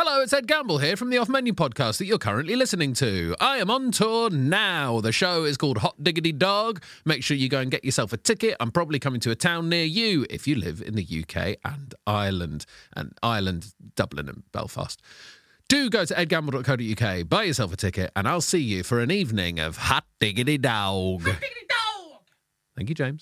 Hello, it's Ed Gamble here from the Off Menu podcast that you're currently listening to. I am on tour now. The show is called Hot Diggity Dog. Make sure you go and get yourself a ticket. I'm probably coming to a town near you if you live in the UK and Ireland, Dublin and Belfast. Do go to edgamble.co.uk, buy yourself a ticket, and I'll see you for an evening of Hot Diggity Dog. Hot Diggity Dog! Thank you, James.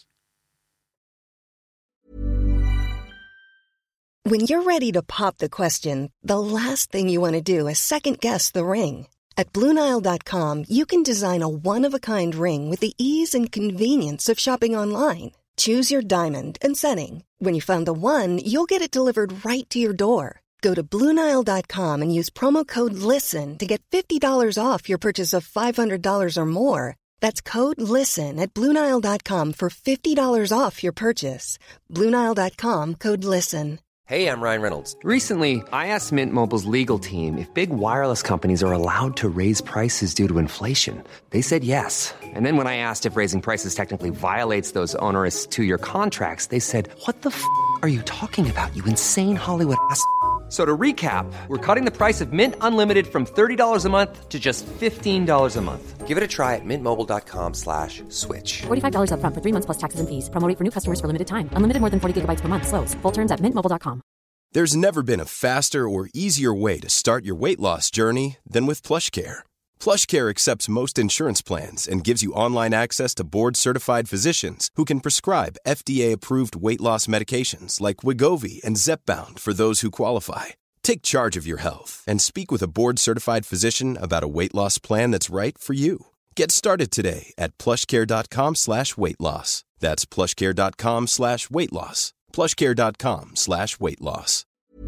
When you're ready to pop the question, the last thing you want to do is second-guess the ring. At BlueNile.com, you can design a one-of-a-kind ring with the ease and convenience of shopping online. Choose your diamond and setting. When you find the one, you'll get it delivered right to your door. Go to BlueNile.com and use promo code LISTEN to get $50 off your purchase of $500 or more. That's code LISTEN at BlueNile.com for $50 off your purchase. BlueNile.com, code LISTEN. Hey, I'm Ryan Reynolds. Recently, I asked Mint Mobile's legal team if big wireless companies are allowed to raise prices due to inflation. They said yes. And then when I asked if raising prices technically violates those onerous two-year contracts, they said, "What the f*** are you talking about, you insane Hollywood ass?" So to recap, we're cutting the price of Mint Unlimited from $30 a month to just $15 a month. Give it a try at mintmobile.com/switch. $45 up front for 3 months plus taxes and fees. Promo rate for new customers for limited time. Unlimited more than 40 gigabytes per month. Slows full terms at mintmobile.com. There's never been a faster or easier way to start your weight loss journey than with PlushCare. PlushCare accepts most insurance plans and gives you online access to board-certified physicians who can prescribe FDA-approved weight loss medications like Wegovy and Zepbound for those who qualify. Take charge of your health and speak with a board-certified physician about a weight loss plan that's right for you. Get started today at plushcare.com/weight loss. That's plushcare.com/weight loss. plushcare.com/weight loss.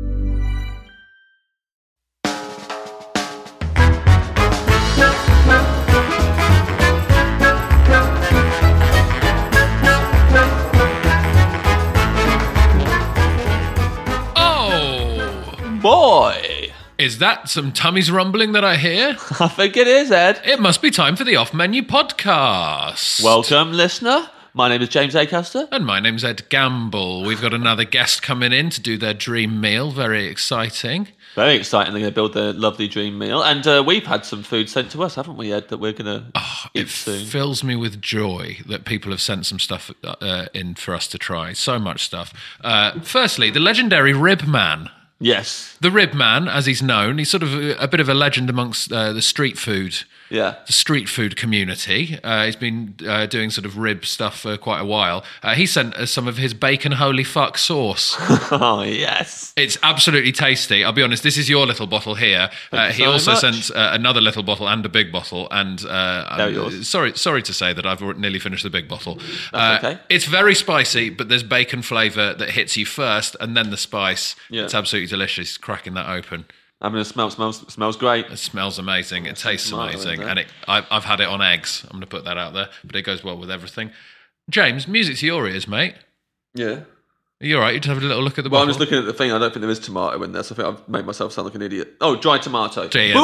Boy! Is that some tummies rumbling that I hear? I think it is, Ed. It must be time for the Off Menu podcast. Welcome, listener. My name is James Acaster. And my name's Ed Gamble. We've got another guest coming in to do their dream meal. Very exciting. Very exciting. They're going to build their lovely dream meal. And we've had some food sent to us, haven't we, Ed, that we're going to eat soon. It fills me with joy that people have sent some stuff in for us to try. So much stuff. Firstly, the legendary Rib Man. Yes. The Rib Man, as he's known, he's sort of a bit of a legend amongst the street food community. He's been doing sort of rib stuff for quite a while. He sent us some of his bacon holy fuck sauce. Oh, yes. It's absolutely tasty. I'll be honest, this is your little bottle here. He also sent another little bottle and a big bottle. And I'm sorry to say that I've nearly finished the big bottle. That's okay. It's very spicy, but there's bacon flavour that hits you first and then the spice. Yeah. It's absolutely delicious. Cracking that open. I mean, it smells great. It smells amazing. It tastes amazing. And I've had it on eggs. I'm going to put that out there. But it goes well with everything. James, music to your ears, mate. Yeah. Are you all right? You just have a little look at the bottle? bottle? I'm just looking at the thing. I don't think there is tomato in there, so I think I've made myself sound like an idiot. Oh, dried tomato.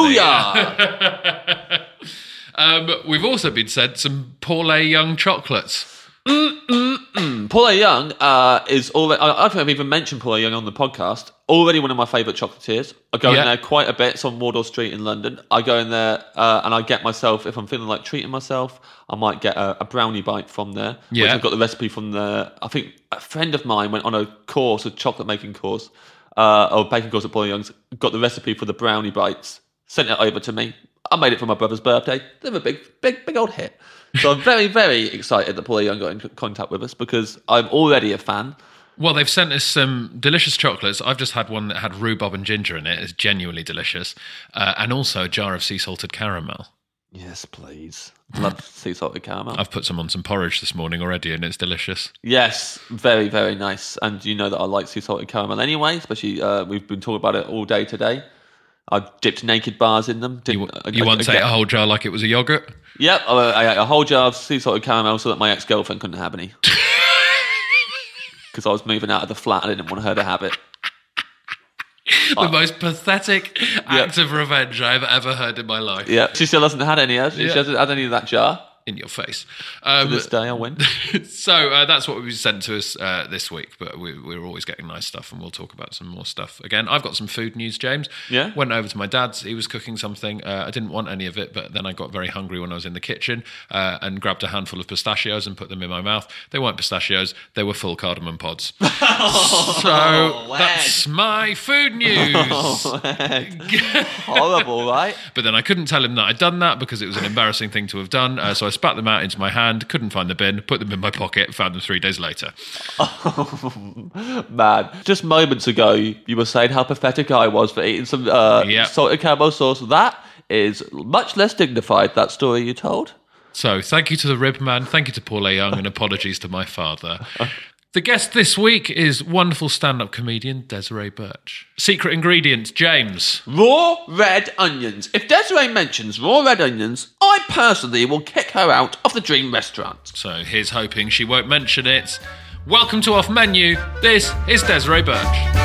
Booyah! We've also been sent some Paul A. Young chocolates. Paul A. Young is already... I don't think I've even mentioned Paul A. Young on the podcast. Already one of my favourite chocolatiers. I go in there quite a bit. It's on Wardour Street in London. I go in there and I get myself, if I'm feeling like treating myself, I might get a brownie bite from there. Which I've got the recipe from there. I think a friend of mine went on a chocolate making course, or baking course at Paul A. Young's, got the recipe for the brownie bites, sent it over to me. I made it for my brother's birthday. They were a big old hit. So I'm very, very excited that Paul A. Young got in contact with us because I'm already a fan. Well, they've sent us some delicious chocolates. I've just had one that had rhubarb and ginger in it. It's genuinely delicious. And also a jar of sea salted caramel. Yes, please. Love sea salted caramel. I've put some on some porridge this morning already and it's delicious. Yes, very, very nice. And you know that I like sea salted caramel anyway, especially we've been talking about it all day today. I dipped naked bars in them. You once ate a whole jar like it was a yoghurt? Yep, I ate a whole jar of sea salted caramel so that my ex-girlfriend couldn't have any. Because I was moving out of the flat and I didn't want her to have it. The most pathetic act of revenge I've ever heard in my life. Yeah, she still hasn't had any, has she? She hasn't had any of that jar. in your face. To this day, I win. So that's what was sent to us this week, but we're always getting nice stuff, and we'll talk about some more stuff again. I've got some food news, James. Yeah? Went over to my dad's. He was cooking something. I didn't want any of it, but then I got very hungry when I was in the kitchen and grabbed a handful of pistachios and put them in my mouth. They weren't pistachios. They were full cardamom pods. So that's my food news. Horrible, right? But then I couldn't tell him that I'd done that because it was an embarrassing thing to have done. So I spat them out into my hand, couldn't find the bin, put them in my pocket, found them 3 days later. Man, just moments ago, you were saying how pathetic I was for eating some salted caramel sauce. That is much less dignified, that story you told. So thank you to the Rib Man, thank you to Paul A. Young, and apologies to my father. The guest this week is wonderful stand-up comedian Desiree Birch. Secret ingredient, James. Raw red onions. If Desiree mentions raw red onions, I personally will kick her out of the Dream Restaurant. So here's hoping she won't mention it. Welcome to Off Menu. This is Desiree Birch.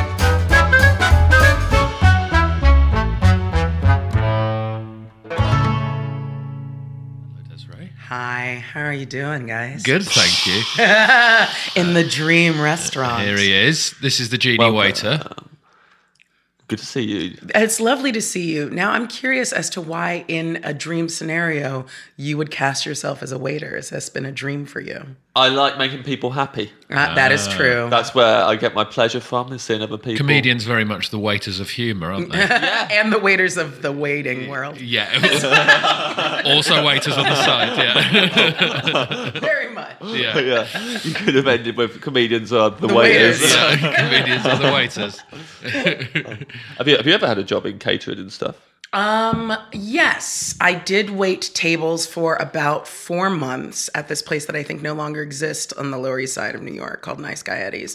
Hi, how are you doing, guys? Good, thank you. In the Dream Restaurant. Here he is. This is the genie waiter. Good to see you. It's lovely to see you. Now, I'm curious as to why in a dream scenario you would cast yourself as a waiter. Has this been a dream for you? I like making people happy. That is true. That's where I get my pleasure from, is seeing other people. Comedians very much the waiters of humour, aren't they? And the waiters of the waiting world. Yeah. Also waiters on the side, yeah. Very much. Yeah. Yeah. You could have ended with comedians are the waiters. Yeah, comedians are the waiters. Have you ever had a job in catering and stuff? Yes, I did wait tables for about 4 months at this place that I think no longer exists on the Lower East Side of New York called Nice Guy Eddie's.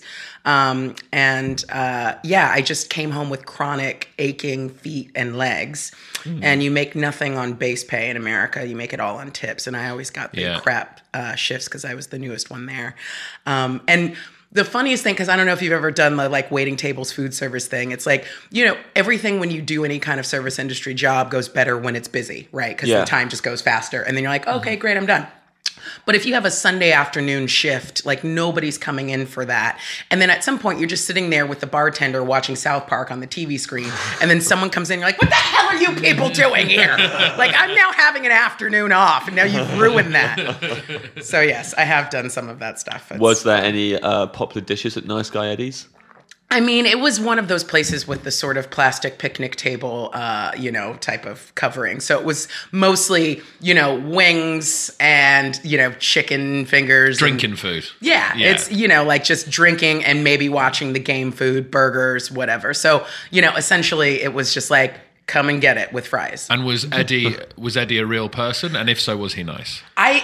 I just came home with chronic aching feet and legs. And you make nothing on base pay in America. You make it all on tips. And I always got the crap shifts because I was the newest one there. And the funniest thing, because I don't know if you've ever done the like waiting tables food service thing. It's like, everything when you do any kind of service industry job goes better when it's busy, right? Because the time just goes faster. And then you're like, okay, great, I'm done. But if you have a Sunday afternoon shift, like nobody's coming in for that. And then at some point you're just sitting there with the bartender watching South Park on the TV screen. And then someone comes in, you're like, what the hell are you people doing here? Like, I'm now having an afternoon off and now you've ruined that. So yes, I have done some of that stuff. Was there any popular dishes at Nice Guy Eddie's? I mean, it was one of those places with the sort of plastic picnic table, type of covering. So it was mostly, wings and, chicken fingers. Drinking food. Yeah. It's, like just drinking and maybe watching the game food, burgers, whatever. So, essentially it was just like, come and get it with fries. And was Eddie a real person? And if so, was he nice? I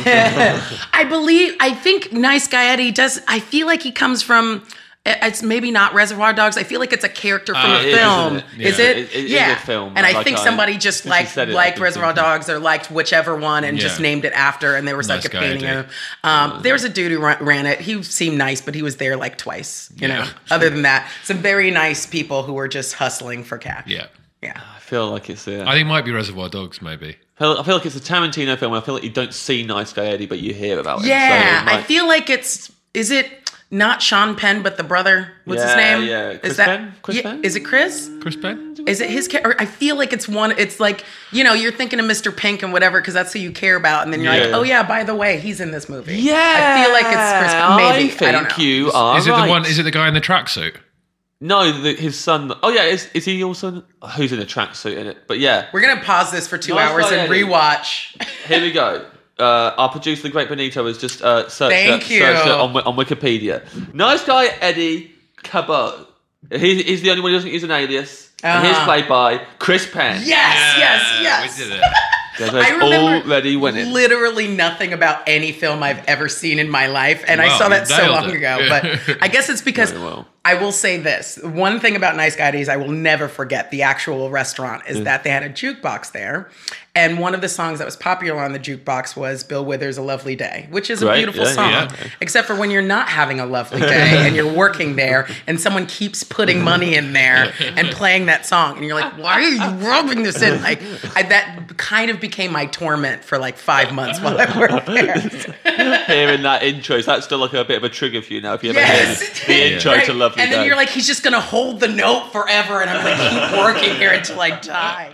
think Nice Guy Eddie I feel like he comes from... It's maybe not Reservoir Dogs. I feel like it's a character from a film. Is it? It is a film. And I think somebody just liked Reservoir Dogs or liked whichever one and just named it after, and they were like a painting of. There was a dude who ran it. He seemed nice, but he was there like twice. Other than that, some very nice people who were just hustling for cash. Yeah. I feel like it's. I think it might be Reservoir Dogs, maybe. I feel like it's a Tarantino film. I feel like you don't see Nice Guy Eddie, but you hear about it. Yeah, I feel like it's. Is it? Not Sean Penn, but the brother. What's his name? Yeah, Chris Penn? Chris Penn? Is it Chris? Chris Penn? Is it his? Or I feel like it's one. It's like, you're thinking of Mr. Pink and whatever because that's who you care about, and then you're like, oh yeah, by the way, he's in this movie. Yeah, I feel like it's Chris Penn. Maybe I don't know. You are Is it the one? Is it the guy in the tracksuit? No, his son. Oh yeah, is he also? Who's in a tracksuit in it? But yeah, we're gonna pause this for 2 hours and rewatch. Here we go. Our producer, the great Benito, has just searched it on Wikipedia. Nice Guy Eddie Cabot. He's the only one who doesn't use an alias. And he's played by Chris Penn. Yes. We did it. I remember already winning. Literally nothing about any film I've ever seen in my life, and I saw that so long ago. But I guess it's because I will say this. One thing about Nice Guy Days I will never forget, the actual restaurant, is that they had a jukebox there. And one of the songs that was popular on the jukebox was Bill Withers' A Lovely Day, which is a beautiful song. Except for when you're not having a lovely day and you're working there and someone keeps putting money in there and playing that song. And you're like, why are you rubbing this in? Like, that kind of became my torment for like 5 months while I worked there. Hearing that intro, is that still like a bit of a trigger for you now? If you ever hear the intro to Lovely Day. And then you're like, he's just going to hold the note forever. And I'm like, keep working here until I die.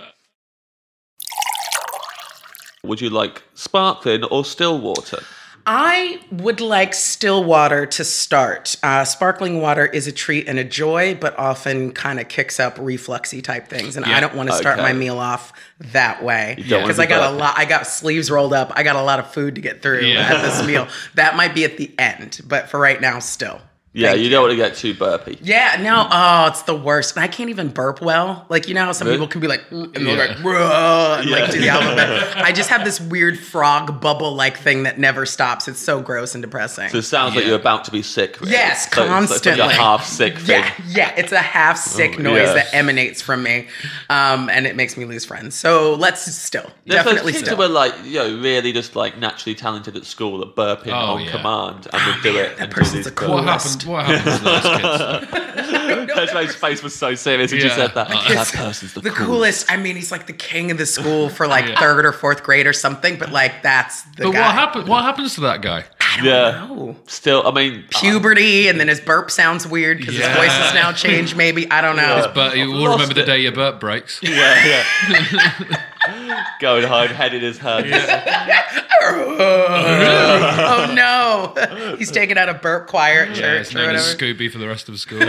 Would you like sparkling or still water? I would like still water to start. Sparkling water is a treat and a joy, but often kind of kicks up refluxy type things. And I don't want to start my meal off that way. Because I got sleeves rolled up. I got a lot of food to get through at this meal. That might be at the end, but for right now, still. Yeah, you don't want to get too burpy. Yeah, no, it's the worst. And I can't even burp well. Like, you know how some people can be like, and they're like, bruh, and like do the alphabet. I just have this weird frog bubble-like thing that never stops. It's so gross and depressing. So it sounds like you're about to be sick. Really. Yes, constantly. It's like a half-sick thing. Yeah, it's a half-sick noise that emanates from me. And it makes me lose friends. So let's definitely kids still. who were like, really just like naturally talented at school at burping on command and would do it. That person's the coolest. What happened to those kids? His face was so serious when you said that. That person's the coolest. I mean, he's like the king of the school for like third or fourth grade or something, but like that's the guy. But what happens to that guy? I don't know. Still, I mean... Puberty, and then his burp sounds weird because his voice has now changed, maybe. I don't know. But you will remember the day your burp breaks. Yeah. Going home, head in his hands. Oh no! He's taking out a burp choir at church His or name whatever. is Scooby for the rest of school.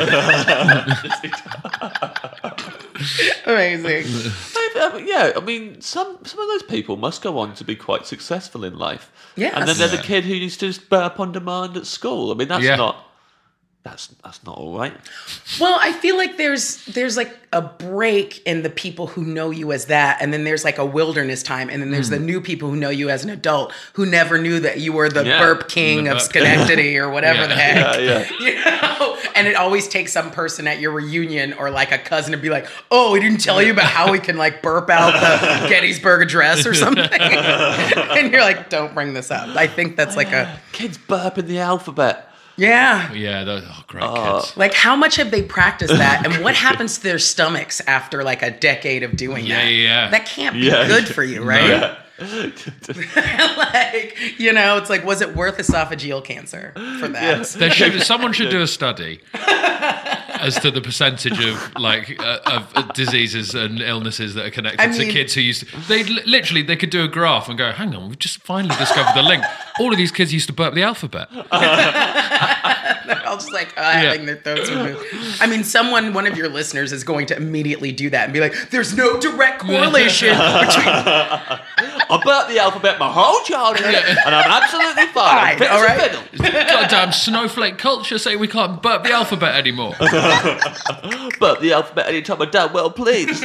Amazing. I mean, some of those people must go on to be quite successful in life. Yes. And then there's a kid who used to just burp on demand at school. I mean, that's not... That's not all right. Well, I feel like there's like a break in the people who know you as that, and then there's like a wilderness time, and then there's the new people who know you as an adult who never knew that you were the burp king of Schenectady or whatever the heck. You know? And it always takes some person at your reunion or like a cousin to be like, "Oh, we didn't tell you about how we can like burp out the Gettysburg Address or something," and you're like, "Don't bring this up." I think that's like a kids burp in the alphabet. Yeah. Yeah, those great kids. Like, how much have they practiced that? And what happens to their stomachs after, like, a decade of doing that? Yeah. That can't be good for you, right? Like, you know, it's like, was it worth esophageal cancer for that? Someone should do a study as to the percentage of of diseases and illnesses that are connected to kids who used to... They could do a graph and go, hang on, we've just finally discovered the link. All of these kids used to burp the alphabet. They're all just like having their throats removed. I mean, one of your listeners is going to immediately do that and be like, there's no direct correlation between... I burped the alphabet my whole childhood, and I'm absolutely fine. All right. Goddamn snowflake culture say we can't burp the alphabet anymore. Burp the alphabet anytime I'm damn well pleased.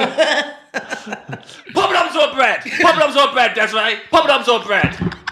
Poppadoms or bread? Poppadoms or bread, Desiree? Poppadoms or bread?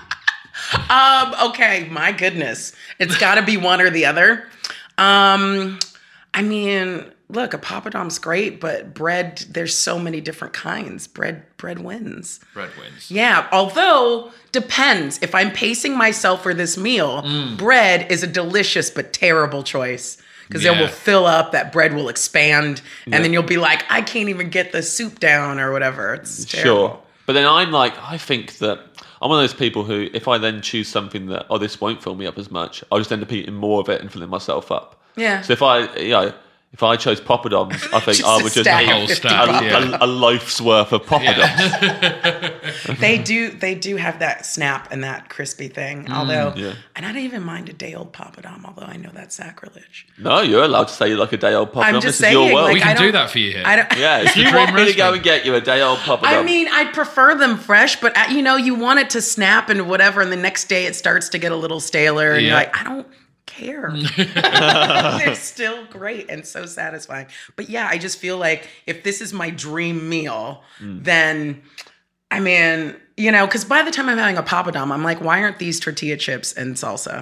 Okay, my goodness. It's got to be one or the other. I mean, look, a Poppadom's great, but bread, there's so many different kinds. Bread wins. Bread wins. Yeah, although, depends. If I'm pacing myself for this meal, bread is a delicious but terrible choice. Because it will fill up, that bread will expand, and then you'll be like, I can't even get the soup down or whatever. It's terrible. Sure. But then I think that I'm one of those people who, if I then choose something that, this won't fill me up as much, I'll just end up eating more of it and filling myself up. Yeah. So if I chose poppadoms, I think I would just eat a life's worth of poppadoms. They do have that snap and that crispy thing. Although, and I don't even mind a day-old poppadom, although I know that's sacrilege. No, you're allowed to say like a day-old poppadom. I'm just this is your saying, world. like, we can do that for you here. If you want me to go and get you a day-old poppadom. I mean, I'd prefer them fresh, but you want it to snap and whatever, and the next day it starts to get a little staler, and you're like, I don't care. They're still great and so satisfying. But yeah, I just feel like if this is my dream meal, then, I mean, because by the time I'm having a poppadom, I'm like, why aren't these tortilla chips and salsa?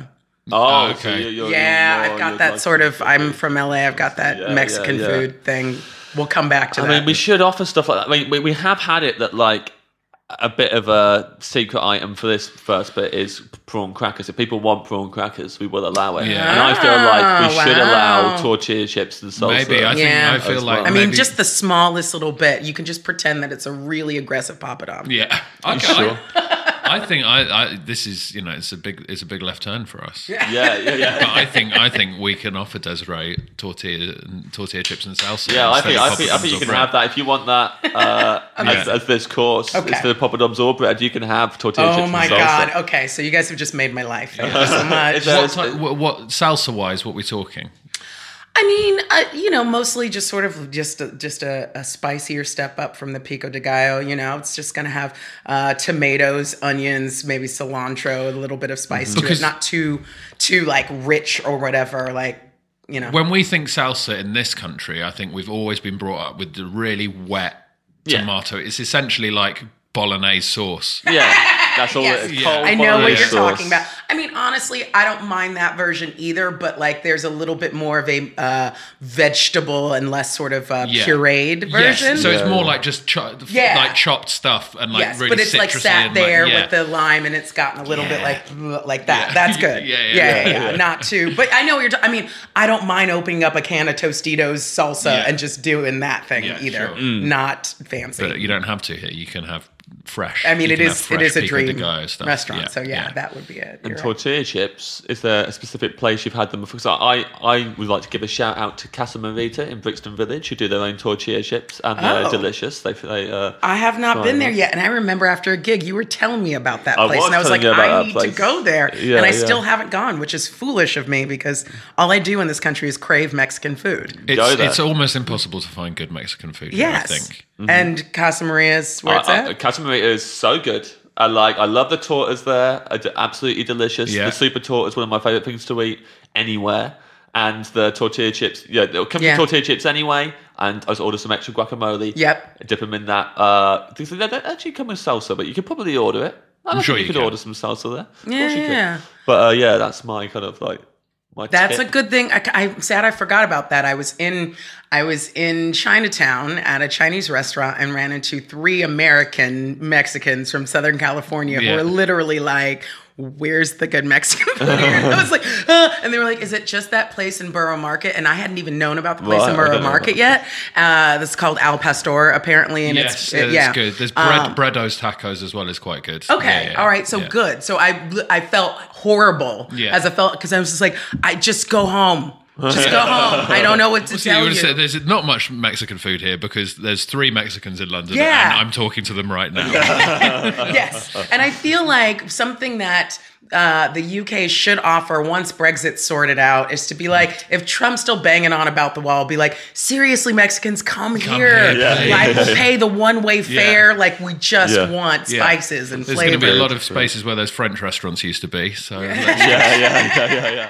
Oh, okay. so you're I've got that sort of. I'm from LA. I've got that Mexican food thing. We'll come back to that. I mean, we should offer stuff like that. I mean, we have had it that like a bit of a secret item for this first bit is prawn crackers. If people want prawn crackers, we will allow it. Yeah. And I feel like we should allow tortilla chips and salsa. Maybe I feel like. I mean, maybe, just the smallest little bit. You can just pretend that it's a really aggressive papadum. Yeah. Okay. Sure. I think I this is it's a big left turn for us. Yeah. But I think we can offer Desiree tortilla chips and salsa. Yeah, I think you can have that if you want that as this course. Okay. Instead of poppadoms or bread, you can have tortilla chips Oh and my salsa. God. Okay, so you guys have just made my life. Thank you so much. What salsa wise? What are we talking? I mean, mostly just sort of just a spicier step up from the pico de gallo. It's just gonna have tomatoes, onions, maybe cilantro, a little bit of spice to it, not too like rich or whatever. Like When we think salsa in this country, I think we've always been brought up with the really wet tomato. It's essentially like bolognese sauce. Yeah. That's all Yes. it is. Cold I know what bolognese you're sauce. talking about. I mean, honestly, I don't mind that version either, but like there's a little bit more of a vegetable and less sort of pureed version. Yes. So it's more like just like chopped stuff and like really but it's like citrusy sat and there like, with the lime and it's gotten a little bit like that. That's good. Yeah. Not too. But I know what you're I mean, I don't mind opening up a can of Tostitos salsa and just doing that thing either. Sure. Not fancy. But you don't have to here. You can have fresh. I mean, you it can is have fresh a pico de dream gallo stuff. restaurant. So that would be it. And You're right. tortilla chips, is there a specific place you've had them before? So I would like to give a shout out to Casa Marita in Brixton Village, who do their own tortilla chips, and they're delicious. I have not been there yet, and I remember after a gig you were telling me about that place, and I was like, telling you about I that need place. to go there, Yeah, and I yeah. still haven't gone, which is foolish of me because all I do in this country is crave Mexican food. Go there. It's almost impossible to find good Mexican food here, Yes, I think. and Casa Maria's where it's at. Casa Marita is so good. I love the tortas there. Absolutely delicious. Yeah. The super torta is one of my favorite things to eat anywhere. And the tortilla chips, they'll come with tortilla chips anyway. And I just order some extra guacamole. Yep. Dip them in that. They don't actually come with salsa, but you could probably order it. I'm sure you you could can. order some salsa there. Of Yeah, course you could. yeah. But that's my kind of like my That's tip. a good thing. I'm sad I forgot about that. I was in Chinatown at a Chinese restaurant and ran into 3 American Mexicans from Southern California who Yeah. were literally like, where's the good Mexican food here? And I was like, and they were like, is it just that place in Borough Market? And I hadn't even known about the place in Right, I Borough don't know. Market yet. This is called Al Pastor, apparently. And Yes, it's good. There's Bredo's tacos as well is quite good. Okay. Yeah. All right. So good. So I felt horrible Yeah. because I was just like, I just go home. Just go home. I don't know what to See, tell you you. would say there's not much Mexican food here because there's 3 Mexicans in London Yeah. and I'm talking to them right now. Yes. And I feel like something that the UK should offer once Brexit's sorted out is to be like, if Trump's still banging on about the wall, be like, seriously, Mexicans, come here. here, please. Like, we'll pay the one-way fare. Like, we just want Yeah. spices and There's flavor. going to be a lot of spaces where those French restaurants used to be. So Yeah.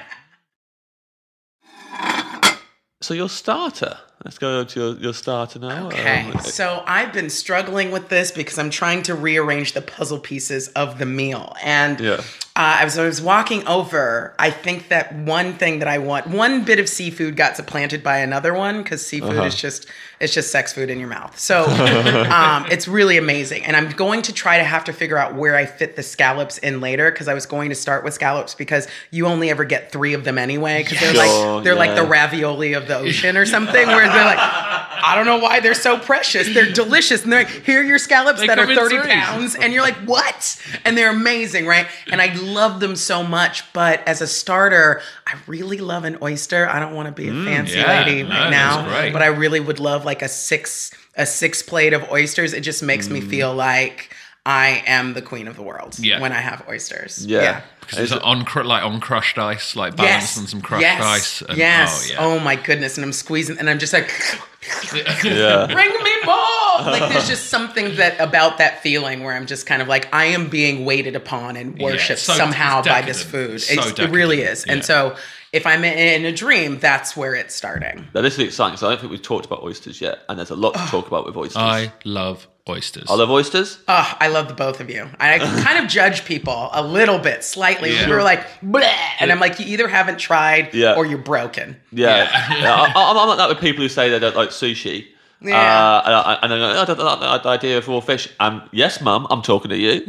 So your starter. Let's go to your starter now. Okay, so I've been struggling with this because I'm trying to rearrange the puzzle pieces of the meal. And I was walking over. I think that one thing that I want, one bit of seafood got supplanted by another one because seafood is just sex food in your mouth. So it's really amazing. And I'm going to try to have to figure out where I fit the scallops in later because I was going to start with scallops because you only ever get 3 of them anyway because they're like the ravioli of the ocean or something where they're like, I don't know why they're so precious. They're delicious. And they're like, here are your scallops that are 30 pounds. And you're like, what? And they're amazing, right? And I love them so much. But as a starter, I really love an oyster. I don't want to be a fancy lady right now. But I really would love like a six plate of oysters. It just makes me feel like I am the queen of the world when I have oysters. Yeah. Because it's on crushed ice, like balanced on some crushed ice. And, Oh my goodness. And I'm squeezing and I'm just like, Yeah. bring me more. Like there's just something that about that feeling where I'm just kind of like, I am being waited upon and worshipped somehow by this food. So It really is. Yeah. And so if I'm in a dream, that's where it's starting. Now, this is exciting because I don't think we've talked about oysters yet, and there's a lot to talk about with oysters. I love oysters. I love oysters. Oh, I love the both of you. I kind of judge people a little bit, slightly. Yeah. You're like, bleh, and I'm like, you either haven't tried or you're broken. Yeah. I'm like that with people who say they don't like sushi. Yeah. And I don't like the idea of raw fish. Yes, Mum, I'm talking to you.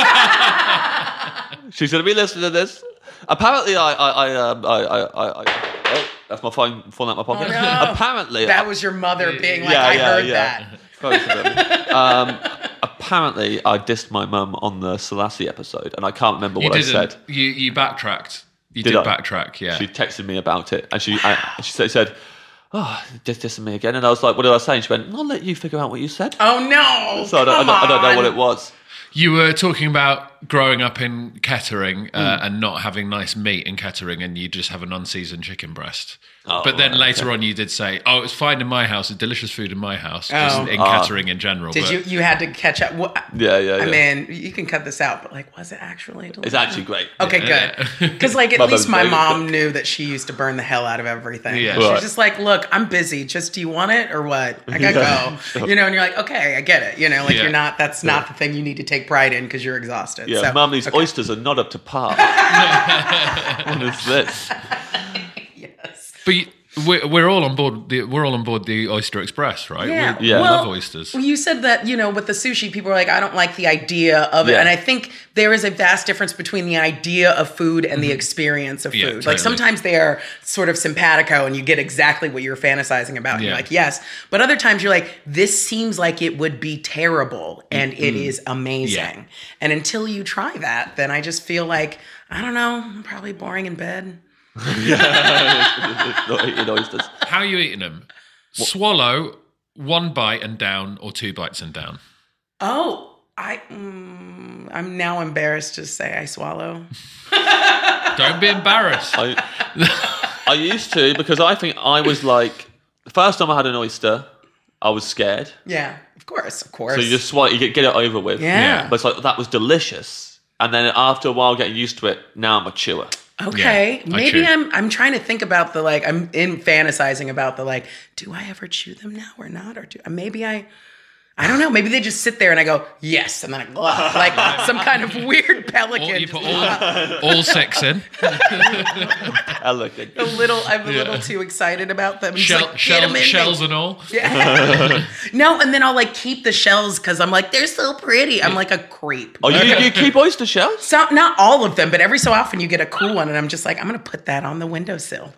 She's going to be listening to this. Apparently, oh, that's my phone falling out my pocket. Oh, no. Apparently, that was your mother being like, I heard that. Apparently, I dissed my mum on the Selassie episode, and I can't remember what I said. You backtracked. You did backtrack, yeah. She texted me about it, and she said, "Oh, dissing me again." And I was like, "What did I say?" And she went, "I'll let you figure out what you said." Oh no! So I don't know what it was. You were talking about growing up in Kettering and not having nice meat in Kettering, and you just have an unseasoned chicken breast. But then later on, you did say, "Oh, it's fine in my house. It's delicious food in my house, just in Kettering in general." Did you had to catch up? Yeah. I mean, you can cut this out, but like, was it actually delicious? It's actually great. Okay, good. Because like, at least my mom knew that she used to burn the hell out of everything. Yeah. She's just like, "Look, I'm busy. Just do you want it or what? I gotta go." You know, and you're like, "Okay, I get it." You know, like you're not. That's not the thing you need to take pride in because you're exhausted. Yeah, so, Mum, these oysters are not up to par. What is this? Yes. But we're all on board. We're all on board the Oyster Express, right? Yeah. We love oysters. Well, you said that with the sushi, people are like, I don't like the idea of it, and I think there is a vast difference between the idea of food and the experience of food. Totally. Like sometimes they are sort of simpatico, and you get exactly what you're fantasizing about. And you're like, yes, but other times you're like, this seems like it would be terrible, and it is amazing. Yeah. And until you try that, then I just feel like I don't know, I'm probably boring in bed. Not eating oysters. How are you eating them? Swallow, one bite and down, or two bites and down? Oh, I'm now embarrassed to say I swallow. Don't be embarrassed. I used to, because I think I was like, the first time I had an oyster, I was scared. Yeah, of course. So you just swallow, you get it over with. Yeah. But it's like, that was delicious. And then after a while getting used to it, now I'm a chewer. Okay, maybe I'm trying to think about the like I'm fantasizing about the like, do I ever chew them now or not, or maybe I don't know. Maybe they just sit there and I go yes, and then I like some kind of weird pelican. You put all six in. Pelican. I'm a little too excited about them. Shells and all. Yeah. No, and then I'll like keep the shells because I'm like they're so pretty. I'm like a creep. Oh, you keep oyster shells? So not all of them, but every so often you get a cool one, and I'm just like I'm gonna put that on the windowsill.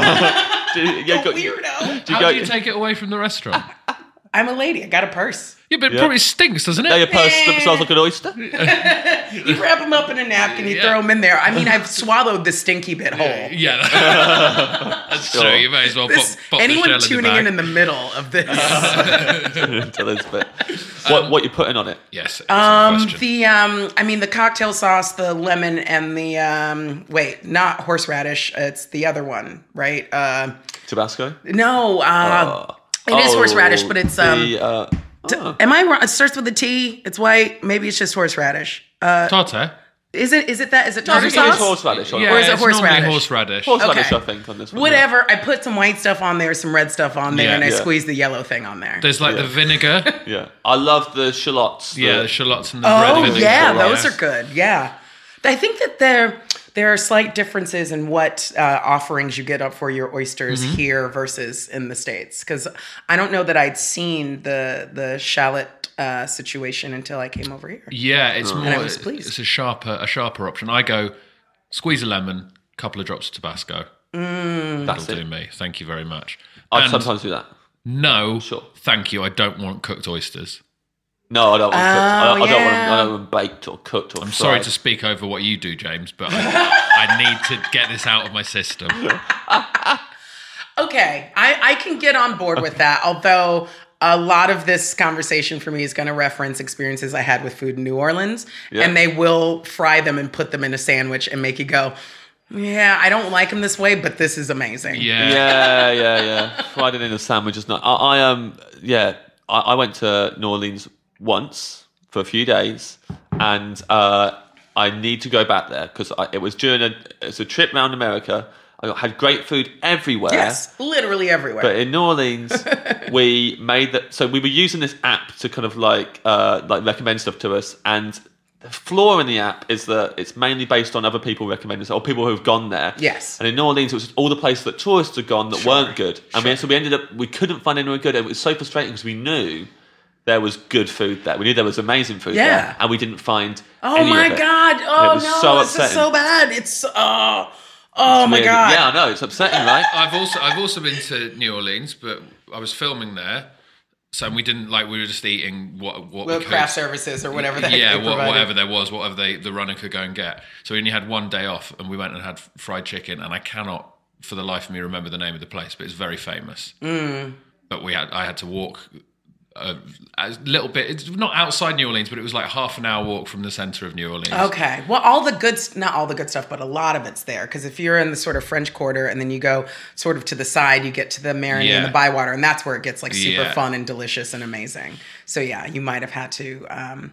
Weirdo. How do you take it away from the restaurant? I'm a lady. I got a purse. Yeah, but it probably stinks, doesn't it? Yeah, your purse smells like an oyster. You wrap them up in a napkin, you throw them in there. I mean, I've swallowed the stinky bit whole. Yeah. That's true. You may as well pop anyone the shell tuning in the middle of this. To this bit. What you putting on it? Yes. The cocktail sauce, the lemon, and the not horseradish. It's the other one, right? Tabasco? No. It is horseradish, but it's am I wrong? It starts with a T. It's white. Maybe it's just horseradish. Tartar. Is it that? Is it tartar sauce? It's horseradish. Yeah, or is it horseradish? Horseradish. Horseradish, I think, on this one. Whatever. I put some white stuff on there, some red stuff on there, and I squeeze the yellow thing on there. There's like the vinegar. Yeah. I love the shallots. The shallots and the red vinegar. Oh, yeah. Those are good. Yeah. I think that there are slight differences in what offerings you get up for your oysters here versus in the States. Because I don't know that I'd seen the shallot situation until I came over here. Yeah, it's more. And I was pleased. It's a sharper option. I go squeeze a lemon, couple of drops of Tabasco. That'll do me. Thank you very much. I sometimes do that. No, thank you. I don't want cooked oysters. No, I don't want cooked. I don't want baked or cooked or I'm fried. sorry to speak over what you do, James, but I need to get this out of my system. Okay, I can get on board with that, although a lot of this conversation for me is going to reference experiences I had with food in New Orleans, and they will fry them and put them in a sandwich and make you go, yeah, I don't like them this way, but this is amazing. Yeah. Fried it in a sandwich is not. I went to New Orleans once for a few days, and I need to go back there because it was during it's a trip around America, I had great food everywhere. Yes, literally everywhere. But in New Orleans, we made that. So we were using this app to kind of like recommend stuff to us. And the flaw in the app is that it's mainly based on other people recommending or people who have gone there. Yes. And in New Orleans, it was all the places that tourists had gone that weren't good. And so we ended up, we couldn't find anywhere good. It was so frustrating because we knew there was good food there. We knew there was amazing food there. And we didn't find any my of it. God. Oh, was no, so this is upsetting. so bad. It's, oh my God. Yeah, I know. It's upsetting, right? I've also been to New Orleans, but I was filming there. So we didn't we were just eating what we could. Craft services or whatever they whatever there was, whatever the runner could go and get. So we only had one day off, and we went and had fried chicken, and I cannot for the life of me remember the name of the place, but it's very famous. But I had to walk a little bit. It's not outside New Orleans, but it was like half an hour walk from the center of New Orleans. Okay. Well, not all the good stuff, but a lot of it's there. Because if you're in the sort of French Quarter and then you go sort of to the side, you get to the Marigny and the Bywater, and that's where it gets super fun and delicious and amazing. So yeah, you might have had to.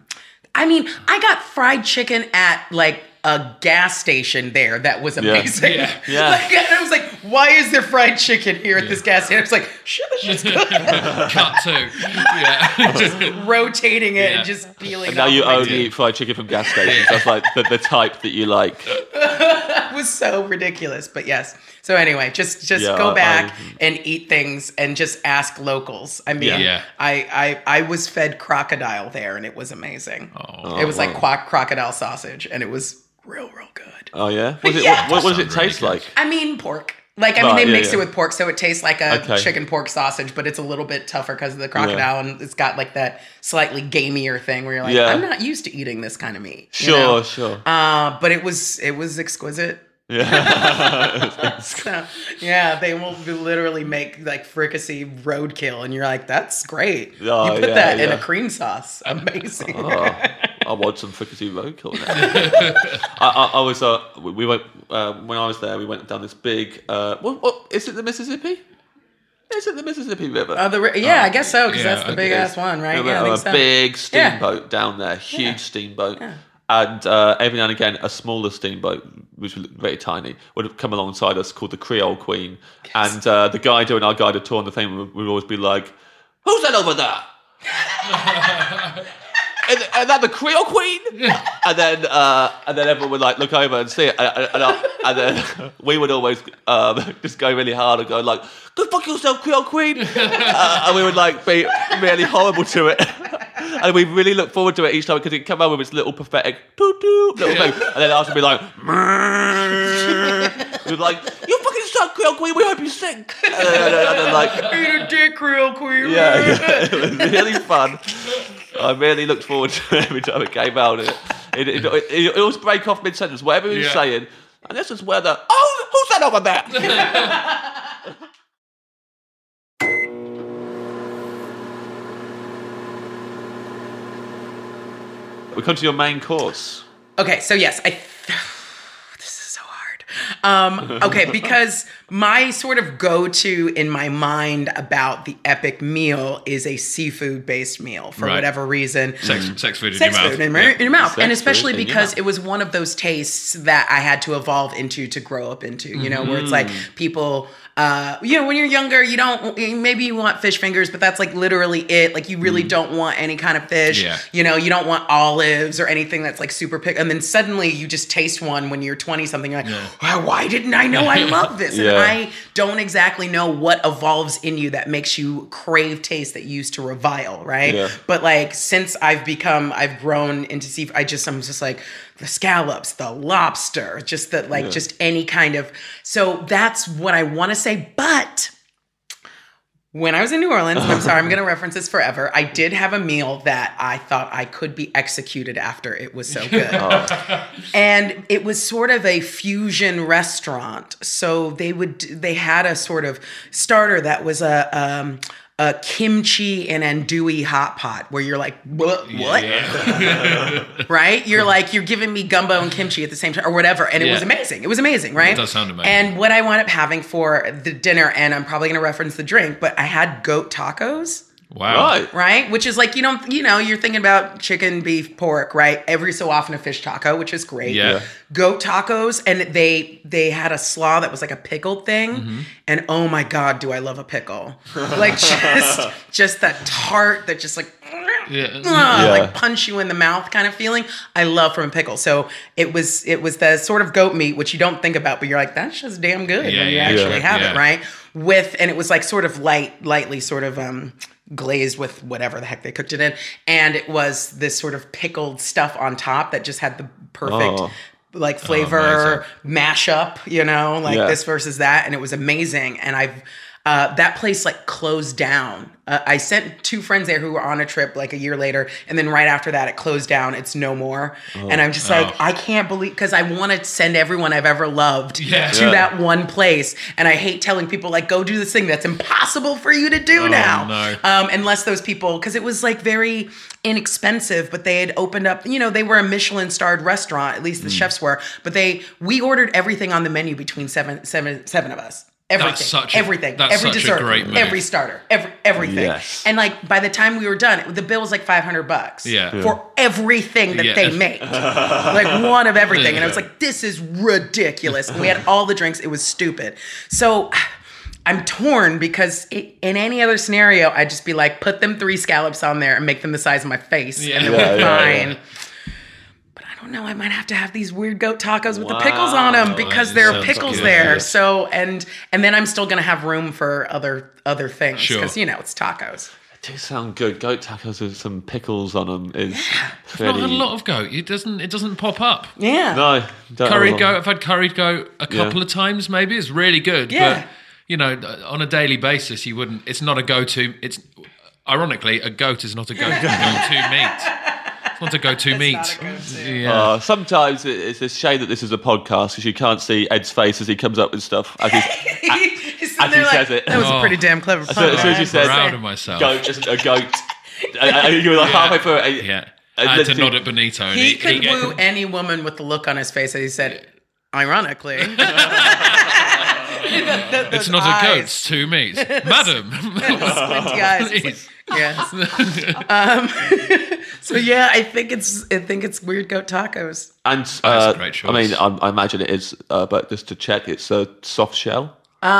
I got fried chicken at a gas station there that was amazing. Yeah. And I was like, why is there fried chicken here at this gas station? I was like, shit, this shit's good. Cut to. Yeah. Just rotating it and just peeling and it now off you my only teeth. eat fried chicken from gas stations. That's like the type that you like. It was so ridiculous, but yes. So anyway, just go back and eat things and just ask locals. I mean, I was fed crocodile there, and it was amazing. It was like crocodile sausage, and it was real good. Oh yeah? What does it taste like? I mean, pork. They mix it with pork, so it tastes like a chicken pork sausage, but it's a little bit tougher because of the crocodile, and it's got like that slightly gamier thing where you're like, I'm not used to eating this kind of meat. Sure. But it was exquisite. Yeah. So, they will literally make like fricassee roadkill, and you're like, that's great. Oh, you put that in a cream sauce. Amazing. I want some fricassee roadkill now. We went when I was there. We went down this big. What is it? The Mississippi? Is it the Mississippi River? I guess so, because that's the big ass one, right? Yeah, I think so. Big steamboat down there, huge steamboat. Yeah. And every now and again, a smaller steamboat, which was very tiny, would come alongside us called the Creole Queen. Yes. And the guy doing our guided tour on the thing would always be like, "Who's that over there?" and that the Creole Queen? And then everyone would like look over and see it. And then we would always just go really hard and go like, "Go fuck yourself, Creole Queen." And we would like be really horrible to it. And we really look forward to it each time because it'd come out with its little pathetic little thing. And then ours would be like, we'd be like, "You fucking suck, Creole Queen, we hope you sing." And then like, "Eat a dick, Creole Queen." Yeah, it was really fun. I really looked forward to it every time it came out. It always break off mid-sentence, whatever he was saying. And this is where who's that over there? We come to your main course. Okay, so yes, this is so hard. Okay, because my sort of go-to in my mind about the epic meal is a seafood-based meal for whatever reason. Sex food in your mouth. Food in your mouth. And especially because it was one of those tastes that I had to evolve into to grow up into, where it's like people... when you're younger, maybe you want fish fingers, but that's like literally it. Like you really don't want any kind of fish. Yeah. You don't want olives or anything that's like super pick. And then suddenly you just taste one when you're 20 something. You're like, why didn't I know I love this? And I don't exactly know what evolves in you that makes you crave taste that you used to revile, right? Yeah. But like since I've grown into seafood, I'm just like the scallops, the lobster, just any kind of. So that's what I want to say. But when I was in New Orleans, and I'm sorry, I'm going to reference this forever, I did have a meal that I thought I could be executed after. It was so good. And it was sort of a fusion restaurant. So they had a sort of starter that was a kimchi and andouille hot pot where you're like, what? Yeah. Right? You're like, you're giving me gumbo and kimchi at the same time or whatever. And it was amazing. It was amazing, right? It does sound amazing. And what I wound up having for the dinner, and I'm probably going to reference the drink, but I had goat tacos. Wow. Right? Which is like, you're thinking about chicken, beef, pork, right? Every so often a fish taco, which is great. Yeah. Goat tacos, and they had a slaw that was like a pickled thing. And oh my God, do I love a pickle. Like just that tart that just like, like punch you in the mouth kind of feeling. I love from a pickle. So it was the sort of goat meat, which you don't think about, but you're like, that's just damn good when you actually have it, right? And it was like sort of lightly sort of glazed with whatever the heck they cooked it in. And it was this sort of pickled stuff on top that just had the perfect like flavor mashup, this versus that. And it was amazing. And that place like closed down. I sent 2 friends there who were on a trip like a year later, and then right after that it closed down. It's no more. And I'm just like, I can't believe, because I want to send everyone I've ever loved to that one place. And I hate telling people like, go do this thing that's impossible for you to do now. No. Unless those people, because it was like very inexpensive, but they had opened up, they were a Michelin starred restaurant, at least the chefs were, but we ordered everything on the menu between seven of us. Everything, every dessert, every starter, everything. Yes. And like by the time we were done, the bill was like $500 for everything that they made, like one of everything. And I was like, this is ridiculous. And we had all the drinks. It was stupid. So I'm torn because in any other scenario, I'd just be like, put them 3 scallops on there and make them the size of my face, and it'll be fine. No, I might have to have these weird goat tacos with the pickles on them because there are pickles there. So, and then I'm still going to have room for other things because, it's tacos. They do sound good. Goat tacos with some pickles on them is I've not had a lot of goat. It doesn't pop up. Yeah. No. Curried goat. I've had curried goat a couple of times maybe. It's really good. Yeah. But, on a daily basis, you wouldn't. It's not a go-to. It's ironically, a goat is not a go-to meat. It's not a go-to meat. Yeah. Sometimes it's a shame that this is a podcast because you can't see Ed's face as he comes up with stuff as he says it. That was a pretty damn clever pun. As soon as you said, proud of myself. Goat isn't a goat. You were like halfway through it. I had to nod at Benito. And he could woo any woman with the look on his face as he said, ironically. It's not a goat, it's 2 meats. Madam. Squinty eyes. Please. Yes. So I think it's weird goat tacos. And that's a great choice. I mean, I imagine it is, but just to check, it's a soft shell.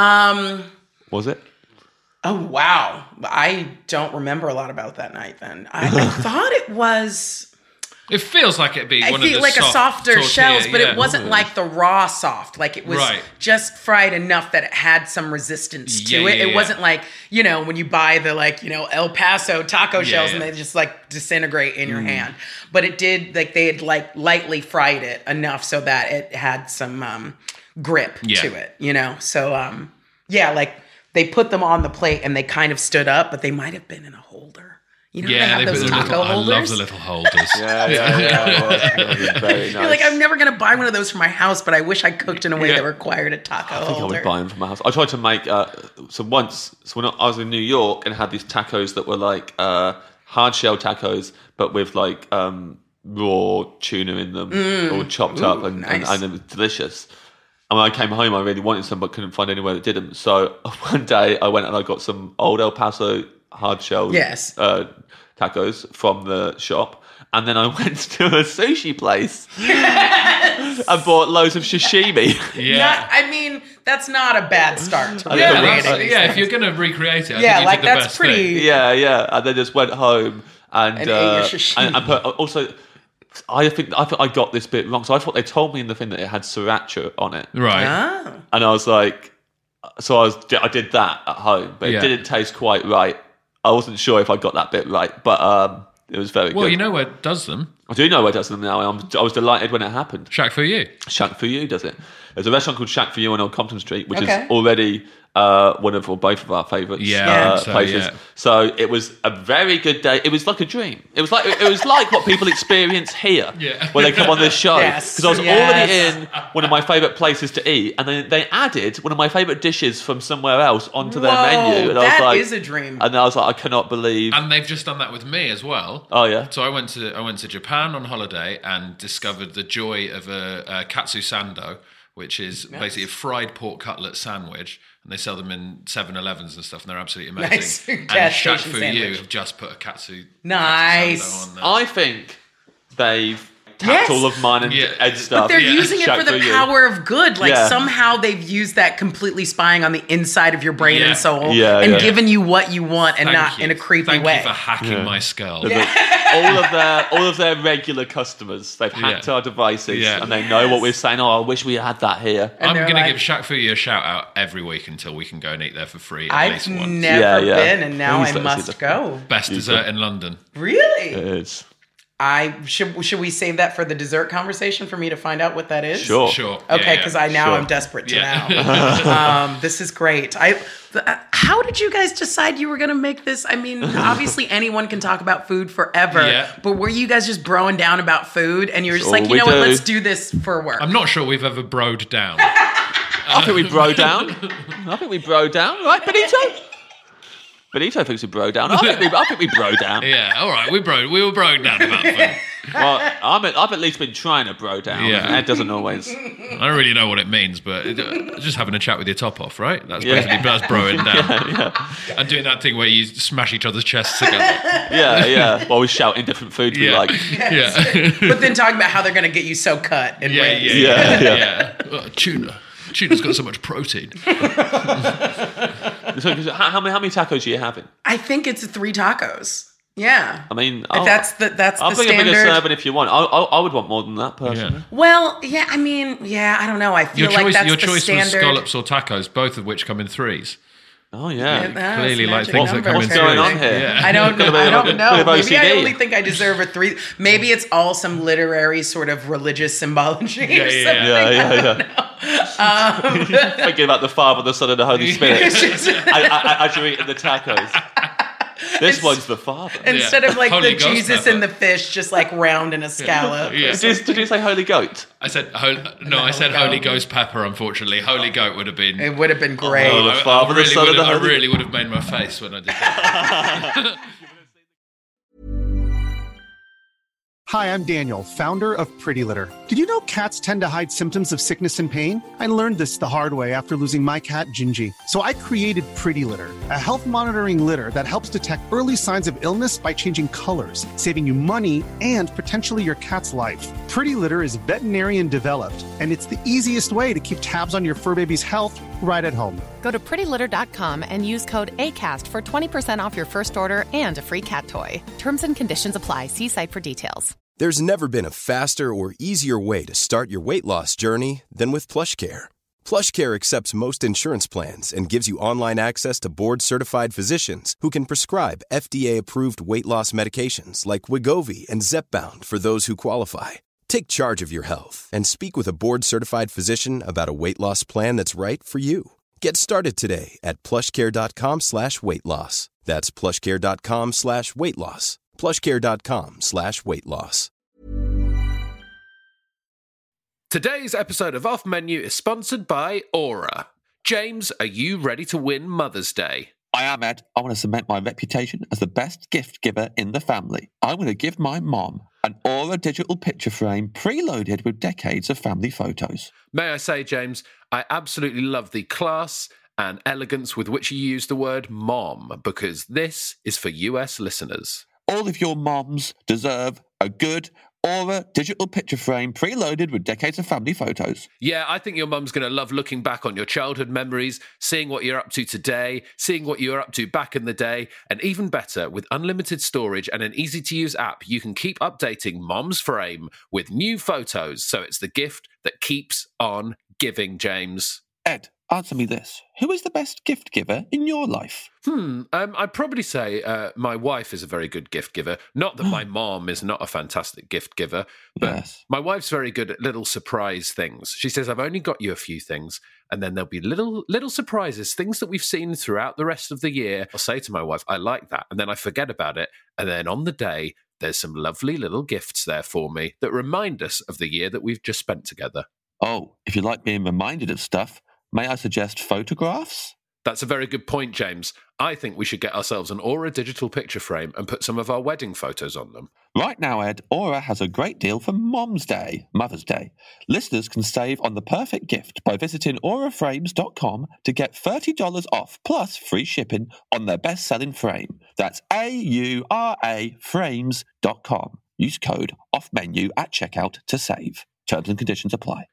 Was it? Oh wow! I don't remember a lot about that night. Then I thought it was. It feels like it'd be one of the like soft a softer tortilla, shells, but it wasn't like the raw soft. Like it was just fried enough that it had some resistance to it. It wasn't like, when you buy the El Paso taco shells and they just like disintegrate in your hand. But it did, like they had like lightly fried it enough so that it had some grip to it, So like they put them on the plate and they kind of stood up, but they might have been in a holder. They have those taco holders. I love the little holders. Very nice. You're like, I'm never going to buy one of those for my house, but I wish I cooked in a way that required a taco holder. I think I would buy them for my house. I tried to make, once when I was in New York and had these tacos that were like hard shell tacos, but with like raw tuna in them, all chopped up and it was delicious. And when I came home, I really wanted some, but couldn't find anywhere that didn't. So one day I went and I got some old El Paso hard shell tacos from the shop, and then I went to a sushi place and bought loads of sashimi. That's not a bad start to if you're going to recreate it, I think you did the best thing. And then just went home and ate your sashimi. and put, also I think I got this bit wrong. So I thought they told me in the thing that it had sriracha on it, right? And I was like, I did that at home, but it didn't taste quite right. I wasn't sure if I got that bit right, but it was very good. Well, you know where it does them. I do know where it does them now. I was delighted when it happened. Shack for You. Shack for You does it. There's a restaurant called Shack for You on Old Compton Street, which is already one of or both of our favourites places. So it was a very good day. It was like a dream. It was like what people experience here when they come on this show. Because I was already in one of my favourite places to eat, and then they added one of my favourite dishes from somewhere else onto their menu. And that is a dream. And I was like, I cannot believe. And they've just done that with me as well. Oh yeah. So I went to Japan on holiday and discovered the joy of a katsu sando, which is basically a fried pork cutlet sandwich. and they sell them in 7-Elevens and stuff, and they're absolutely amazing. Nice. And Gas Shaq station Fu sandwich. You have just put a katsu Nice. sando on there. I think they've tapped all of mine and Ed's stuff. But they're using it Shaq for the Fu You. power of good. Like Yeah. somehow they've used that completely spying on the inside of your brain Yeah. and soul Yeah, and yeah. given you what you want and Thank not you. in a creepy Thank way. you for hacking my skull. All of their regular customers, they've hacked our devices and they know what we're saying. Oh, I wish we had that here. And I'm they're going to like- give Shaq Fu You a shout out every week until we can go and eat there for free at least I've once. never Yeah. been, and now Please I let us see must the- go. Best dessert in London. Really? It is. I should we save that for the dessert conversation for me to find out what that is? Sure. Sure. Okay, because I'm Sure. desperate to Yeah. know. This is great. How did you guys decide you were going to make this? I mean, obviously anyone can talk about food forever, Yeah. but were you guys just broing down about food and you were just all like, you we know what, do. let's do this for work? I'm not sure we've ever broed down. I think we bro down. Right, Benito? Benito thinks we bro down. I think we bro down. Yeah, all right, we were broed down about food. Well, I've at least been trying to bro down. Yeah. Ed doesn't always. I don't really know what it means, but just having a chat with your top off, right? That's basically that's broing down. And doing that thing where you smash each other's chests together. Yeah. While we shout in different foods we like. Yeah. But then talking about how they're going to get you so cut and raised. Yeah. Oh, tuna. Tuna's got so much protein. So, how many tacos are you having? I think it's 3 tacos. Yeah. I mean, If that's the I'll bring a bigger standard. serving if you want. I would want more than that, personally. Yeah. Well, yeah, I mean, I don't know. I feel like that's Your the choice was standard. scallops or tacos, both of which come in 3s. Oh, yeah. That's Clearly like magic things that number, come in What's going on apparently. here? Yeah. I don't know. Bit I of don't know. Maybe OCD. I only think I deserve a 3. Maybe it's all some literary sort of religious symbology or something. Yeah. Thinking about the Father, the Son, and the Holy Spirit as you're eating the tacos. This one's the Father. Instead of like Holy the Ghost Jesus pepper. and the fish, just like round in a scallop. Yeah. Did you say Holy Goat? I said I said Holy Ghost pepper. Unfortunately, Holy Goat would have been. It would have been great. Oh, the Father, the Son, and the I Holy- really would have made my face when I did that. Hi, I'm Daniel, founder of Pretty Litter. Did you know cats tend to hide symptoms of sickness and pain? I learned this the hard way after losing my cat, Gingy. So I created Pretty Litter, a health monitoring litter that helps detect early signs of illness by changing colors, saving you money and potentially your cat's life. Pretty Litter is veterinarian developed, and it's the easiest way to keep tabs on your fur baby's health right at home. Go to prettylitter.com and use code ACAST for 20% off your first order and a free cat toy. Terms and conditions apply. See site for details. There's never been a faster or easier way to start your weight loss journey than with PlushCare. PlushCare accepts most insurance plans and gives you online access to board-certified physicians who can prescribe FDA-approved weight loss medications like Wegovy and Zepbound for those who qualify. Take charge of your health and speak with a board-certified physician about a weight loss plan that's right for you. Get started today at plushcare.com/weight loss. That's plushcare.com/weight loss. plushcare.com/weight loss. Today's episode of Off Menu is sponsored by Aura. James, are you ready to win Mother's Day? I am, Ed. I want to cement my reputation as the best gift giver in the family. I'm going to give my mom an Aura digital picture frame preloaded with decades of family photos. May I say, James, I absolutely love the class and elegance with which you use the word mom, because this is for US listeners. All of your moms deserve a good Aura digital picture frame preloaded with decades of family photos. Yeah, I think your mum's going to love looking back on your childhood memories, seeing what you're up to today, seeing what you were up to back in the day, and even better, with unlimited storage and an easy-to-use app, you can keep updating Mom's Frame with new photos, so it's the gift that keeps on giving, James. Ed, answer me this. Who is the best gift giver in your life? I'd probably say my wife is a very good gift giver. Not that my mom is not a fantastic gift giver, but Yes. my wife's very good at little surprise things. She says, I've only got you a few things, and then there'll be little surprises, things that we've seen throughout the rest of the year. I'll say to my wife, I like that, and then I forget about it, and then on the day, there's some lovely little gifts there for me that remind us of the year that we've just spent together. Oh, if you like being reminded of stuff, may I suggest photographs? That's a very good point, James. I think we should get ourselves an Aura digital picture frame and put some of our wedding photos on them. Right now, Ed, Aura has a great deal for Mom's Day, Mother's Day. Listeners can save on the perfect gift by visiting auraframes.com to get $30 off plus free shipping on their best-selling frame. That's AURA frames.com. Use code OFFMENU at checkout to save. Terms and conditions apply.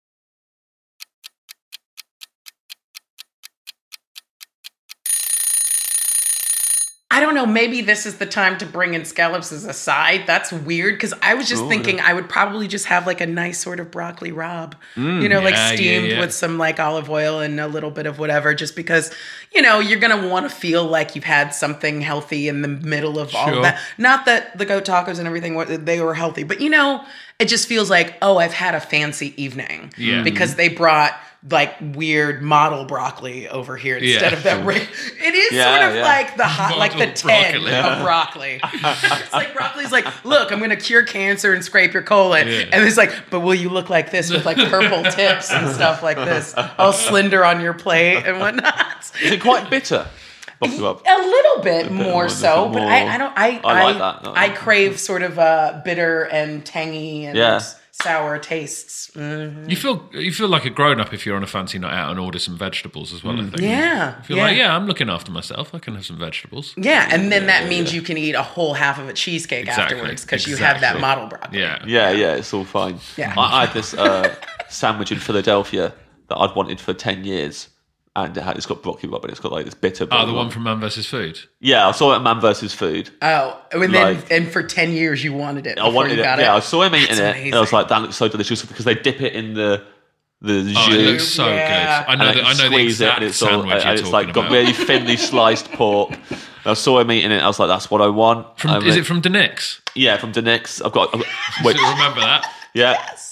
I don't know, maybe this is the time to bring in scallops as a side. That's weird, because I was just thinking I would probably just have like a nice sort of broccoli rabe, like steamed with some like olive oil and a little bit of whatever, just because, you're going to want to feel like you've had something healthy in the middle of all of that. Not that the goat tacos and everything, they were healthy, but it just feels like, oh, I've had a fancy evening because they brought like weird model broccoli over here instead of that. It is sort of like the hot, like the 10 of broccoli. It's like broccoli's like, look, I'm going to cure cancer and scrape your colon. Yeah. And it's like, but will you look like this with like purple tips and stuff like this, all slender on your plate and whatnot? Is it quite bitter? A little bit more so, but I like that. I crave sort of bitter and tangy and sour tastes. Mm-hmm. You feel like a grown-up if you're on a fancy night out and order some vegetables as well, I think. Yeah. You feel like, I'm looking after myself. I can have some vegetables. Yeah, and then that means you can eat a whole half of a cheesecake afterwards because you have that model broccoli. Yeah, it's all fine. Yeah. I had this sandwich in Philadelphia that I'd wanted for 10 years. And it's got broccoli rub, and it's got like this bitter. The one from Man vs. Food. Yeah, I saw it at Man vs. Food. Oh, and for 10 years you wanted it. I wanted it. I saw him eating it, and I was like, "That looks so delicious," because they dip it in the jus. Oh, it looks so good. I know the exact sandwich you're talking it's like about. got really thinly sliced pork. And I saw him eating it. I was like, "That's what I want." Is it from Denix? Yeah, from Denix. I've got. Wait, remember that? Yeah. Yes.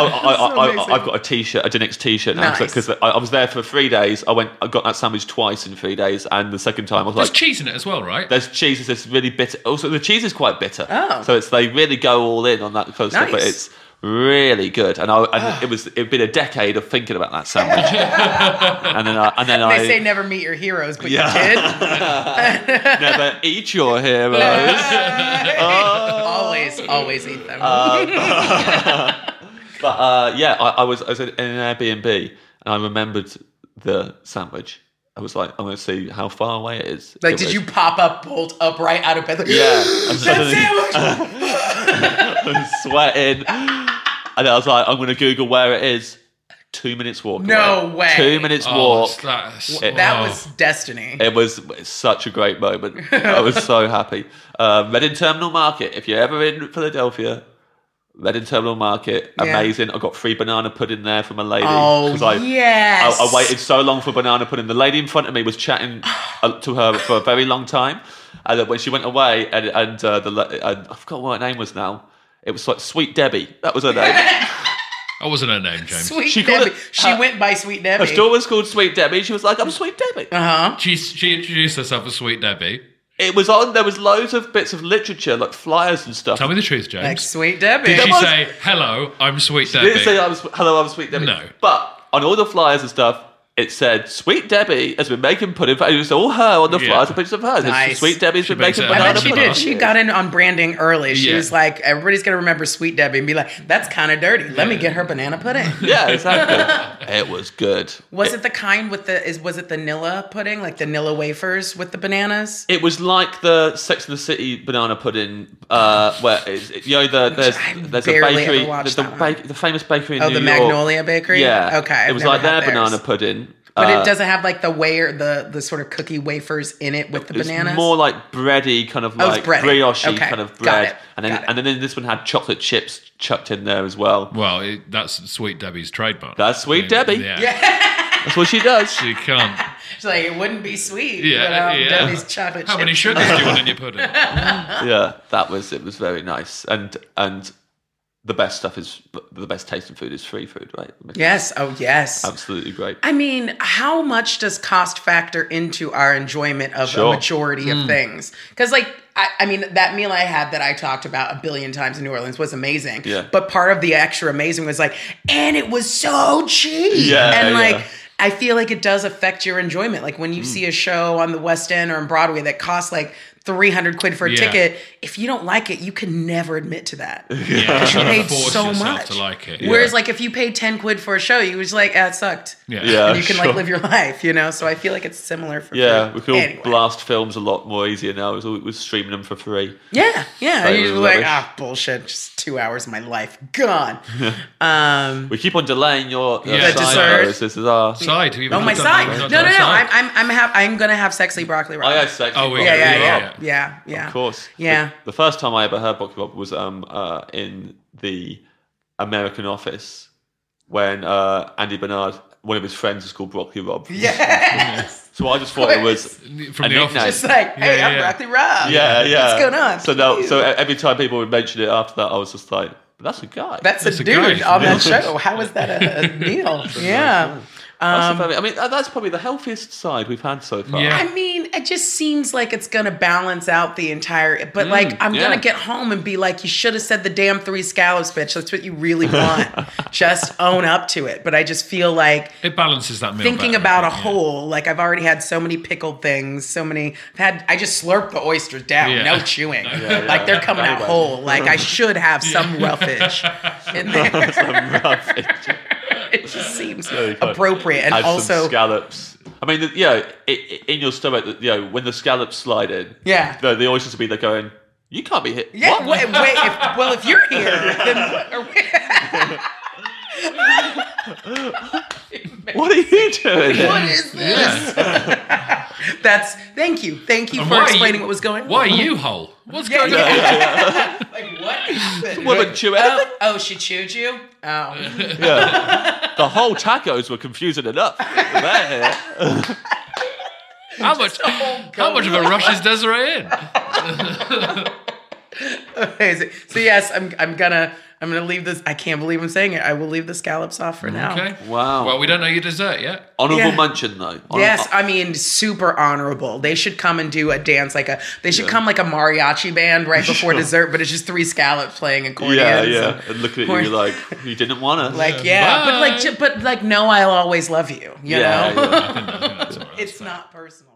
I've got a T-shirt, a Denix T-shirt now, because I was there for 3 days. I got that sandwich twice in 3 days, and the second time I was There's cheese in it as well, right? There's cheese. It's really bitter. Also, the cheese is quite bitter. Oh, so they really go all in on that kind of stuff, but it's really good. And it'd been a decade of thinking about that sandwich, and then they say never meet your heroes, but you did. Never eat your heroes. Always eat them. But I was in an Airbnb, and I remembered the sandwich. I was like, I'm going to see how far away it is. Like, did you pop up, bolt upright out of bed? Like, I was sweating, and I was like, I'm going to Google where it is. 2 minutes walk. No way. 2 minutes walk. That was destiny. It's such a great moment. I was so happy. Reading Terminal Market. If you're ever in Philadelphia. Reading Terminal Market, amazing. I got free banana pudding there from a lady. Yes. I waited so long for banana pudding. The lady in front of me was chatting to her for a very long time. And when she went away, and I forgot what her name was now. It was like Sweet Debbie. That was her name. That wasn't her name, James. Sweet Debbie. She went by Sweet Debbie. Her store was called Sweet Debbie. She was like, I'm Sweet Debbie. Uh-huh. She introduced herself as Sweet Debbie. It was on. There was loads of bits of literature, like flyers and stuff. Tell me the truth, James. Like Sweet Debbie. Did she say, "Hello, I'm Sweet Debbie"? She didn't say, "Hello, I'm Sweet Debbie." No. But on all the flyers and stuff, it said, "Sweet Debbie has been making pudding." It was all her on the flyers, a picture of her. Nice. Sweet Debbie's been making banana pudding. I bet she pudding. did. She got in on branding early. She was like, everybody's going to remember Sweet Debbie and be like, that's kind of dirty. Let me get her banana pudding. Yeah, exactly. It was good. Was it the kind with was it the Nilla pudding? Like the Nilla wafers with the bananas? It was like the Sex and the City banana pudding, where there's a bakery, the famous bakery in New York. Oh, the Magnolia Bakery? Yeah. Okay. It was like their banana pudding. But it doesn't have like the sort of cookie wafers in it with the bananas? It's more like bready, kind of like brioche kind of bread. And then this one had chocolate chips chucked in there as well. Well, that's Sweet Debbie's trademark. That's Sweet Debbie. Yeah. That's what she does. She can't. She's like, it wouldn't be sweet without Debbie's chocolate chips. How many sugars do you want in your pudding? Yeah, it was very nice. And the best stuff is, the best tasting food is free food, right? Yes. Oh, yes. Absolutely great. I mean, how much does cost factor into our enjoyment of a majority of things? Because, like, I mean, that meal I had that I talked about a billion times in New Orleans was amazing. Yeah. But part of the extra amazing was like, and it was so cheap. Yeah. And like, I feel like it does affect your enjoyment. Like when you see a show on the West End or on Broadway that costs like 300 quid for a ticket, if you don't like it, you can never admit to that. Because you paid so much to like it. Whereas like if you paid 10 quid for a show, you was like, it sucked. And you can like live your life, you know? So I feel like it's similar for food. We can all blast films a lot more easier now. We're streaming them for free. Yeah. You're like, bullshit, just 2 hours of my life gone. We keep on delaying your dessert. This is our side. My side. No. I'm gonna have sexy broccoli rabe. Oh, yeah, sexy. Oh, Yeah. Of course. Yeah. The first time I ever heard broccoli rabe was in the American Office when Andy Bernard, one of his friends, was called Broccoli Rob. Yes. So I just thought it was from the Office. Just like, hey, I'm Broccoli Rob. Yeah. What's going on? So every time people would mention it after that, I was just like, but that's a guy. That's a dude on that show. How is that a deal? Yeah. I mean, that's probably the healthiest side we've had so far. I mean, it just seems like it's going to balance out the entire... But, I'm going to get home and be like, you should have said the damn 3 scallops, bitch. That's what you really want. Just own up to it. But I just feel like... It balances that meal thinking better, about a whole, like, I've already had so many pickled things, I just slurped the oysters down, no chewing. Like, they're coming out whole. Like, I should have some roughage in there. Some roughage. It just seems appropriate, and add also some scallops. I mean, in your stomach, when the scallops slide in, the oysters will be there going, "You can't be hit." Yeah, what? wait. If you're here, then what are you doing? What is this? Thank you for explaining what was going on. Why are you whole? What's going on? Like what happened? Woman chew anything? Oh, she chewed you? Oh. Yeah. The whole tacos were confusing enough. How much of a rush is Desiree in? Amazing. So yes, I'm gonna leave this. I can't believe I'm saying it. I will leave the scallops off for now. Okay. Wow. Well, we don't know your dessert yet. Honorable mention though. Yes, I mean super honorable. They should come and do a dance they should come like a mariachi band right before dessert, but it's just 3 scallops playing accordions. Yeah. And looking at you like you didn't want us. Like but no, I'll always love you. You know? I think that's all right. It's not personal.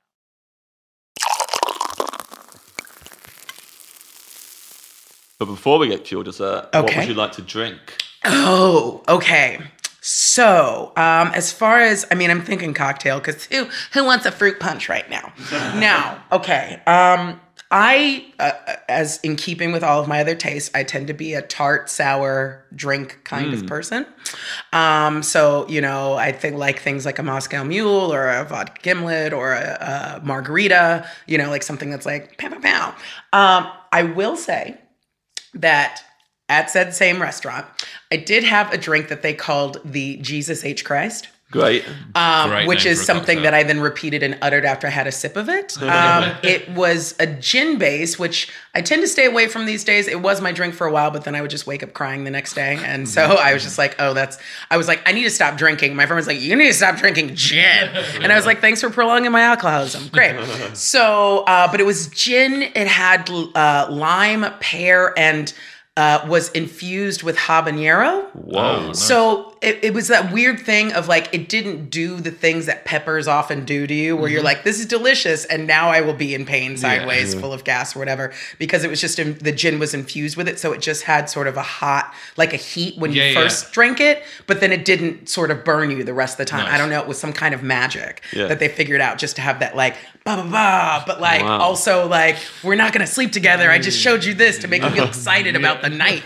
But before we get to your dessert, what would you like to drink? Oh, okay. So, as far as, I'm thinking cocktail, because who wants a fruit punch right now? Now, okay. I, as in keeping with all of my other tastes, I tend to be a tart, sour drink kind of person. So, I think like things like a Moscow Mule or a vodka gimlet or a margarita, like something that's like pow, pow, pow. I will say that at said same restaurant, I did have a drink that they called the Jesus H. Christ. Great. Which is something that I then repeated and uttered after I had a sip of it. It was a gin base, which I tend to stay away from these days. It was my drink for a while, but then I would just wake up crying the next day. And so I was just like, I was like, I need to stop drinking. My friend was like, you need to stop drinking gin. And I was like, thanks for prolonging my alcoholism. Great. So, but it was gin. It had lime, pear, and was infused with habanero. Whoa. So it was that weird thing of like, it didn't do the things that peppers often do to you, where you're like, this is delicious, and now I will be in pain sideways, full of gas or whatever, because it was just, the gin was infused with it, so it just had sort of a hot, like a heat when you first drank it, but then it didn't sort of burn you the rest of the time. Nice. I don't know, it was some kind of magic that they figured out just to have that like, ba-ba-ba, but like also like, we're not gonna sleep together, I just showed you this to make you feel excited about the night.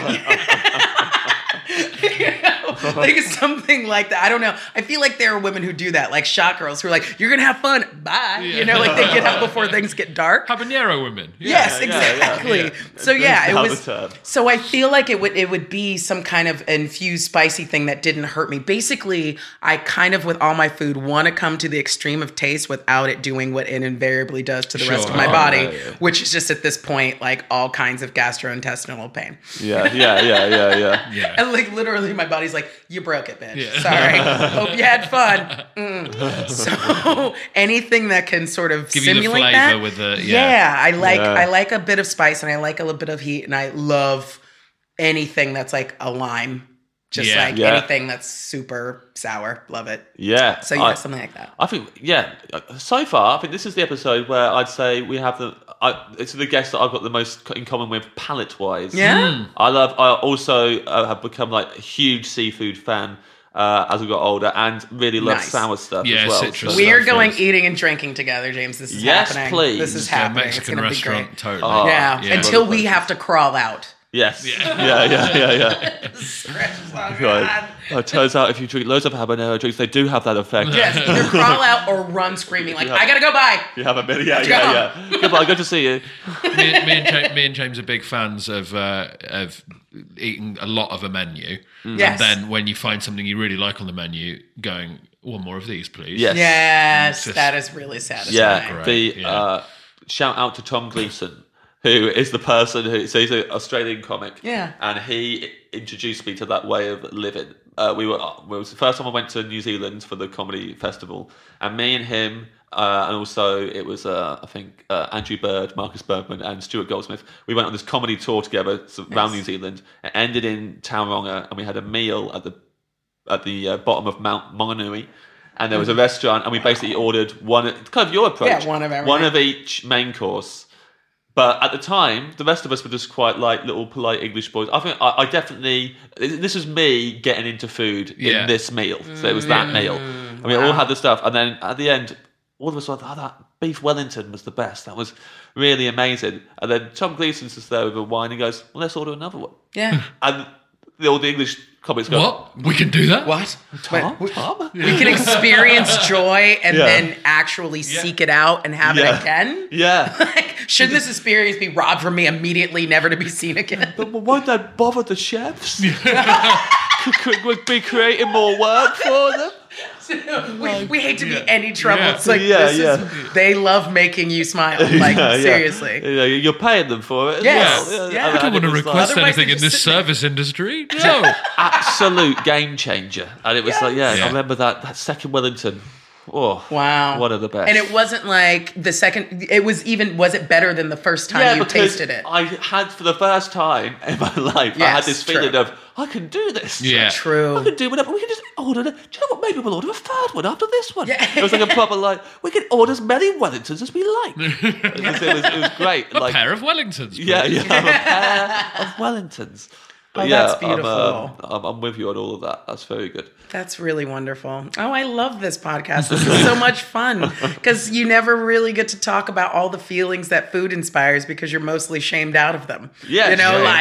Like something like that. I don't know. I feel like there are women who do that, like shot girls who are like, you're gonna have fun, bye. Like they get out before things get dark. Habanero women. Yes, exactly. So it was. So I feel like it would be some kind of infused spicy thing that didn't hurt me. Basically, I kind of with all my food want to come to the extreme of taste without it doing what it invariably does to the rest of my body, which is just at this point like all kinds of gastrointestinal pain. Yeah. And like literally my body's like, you broke it, bitch. Yeah. Sorry. Hope you had fun. So anything that can sort of give simulate you the flavor that. With the I like a bit of spice and I like a little bit of heat, and I love anything that's like a lime Just like anything that's super sour. Love it. Yeah. So yeah, something like that. I think, so far, I think this is the episode where I'd say we have it's the guest that I've got the most in common with palate-wise. Yeah. I also have become like a huge seafood fan as I got older, and really love sour stuff as well. Citrus we are stuff, going eating and drinking together, James. This is happening. Yes, please. This is happening. Mexican it's gonna restaurant, be great. totally. Until we have to crawl out. Yes. Yeah. Right. It turns out if you drink loads of habanero drinks, they do have that effect. Yes, either crawl out or run screaming like, I gotta go by. You have a minute. Yeah. Goodbye, good to see you. Me and James are big fans of eating a lot of a menu. Yes. And then when you find something you really like on the menu, going, one more of these, please. Yes, that is really satisfying. Yeah. Shout out to Tom Gleeson, who is the person so he's an Australian comic. Yeah. And he introduced me to that way of living. It was the first time I went to New Zealand for the comedy festival, and me and him, and also it was I think Andrew Bird, Marcus Bergman, and Stuart Goldsmith. We went on this comedy tour together around New Zealand. It ended in Tauranga, and we had a meal at the bottom of Mount Maunganui. And there was a restaurant, and we basically ordered one. Kind of your approach. Yeah, one of everything. One of each main course. But at the time, the rest of us were just quite like little polite English boys. I think I definitely... This was me getting into food in this meal. So it was that meal. And we all had the stuff. And then at the end, all of us were like, that beef Wellington was the best. That was really amazing. And then Tom Gleeson's just there with a wine and goes, well, let's order another one. Yeah. And all the English comics go, what? We can do that? What? Tom? We can experience joy and then actually seek it out and have it again? Yeah. Like, shouldn't this experience be robbed from me immediately, never to be seen again? But won't that bother the chefs? Could we be creating more work for them? We hate to be any trouble. It's like, they love making you smile. Like, seriously. You're paying them for it as well. I don't want to request anything in this service industry. No. Absolute game changer. And it was I remember that second Wellington. Oh, wow. One of the best. And it wasn't like the second, was it better than the first time you tasted it? I had, for the first time in my life, I had this feeling of, I can do this. Yeah. True. I can do whatever. We can just order it. Do you know what? Maybe we'll order a third one after this one. Yeah. It was like a proper, we can order as many Wellingtons as we like. It was great. A pair of Wellingtons. Please. Yeah, a pair of Wellingtons. But that's beautiful. I'm with you on all of that. That's very good. That's really wonderful. Oh, I love this podcast. This is so much fun because you never really get to talk about all the feelings that food inspires because you're mostly shamed out of them. Yeah,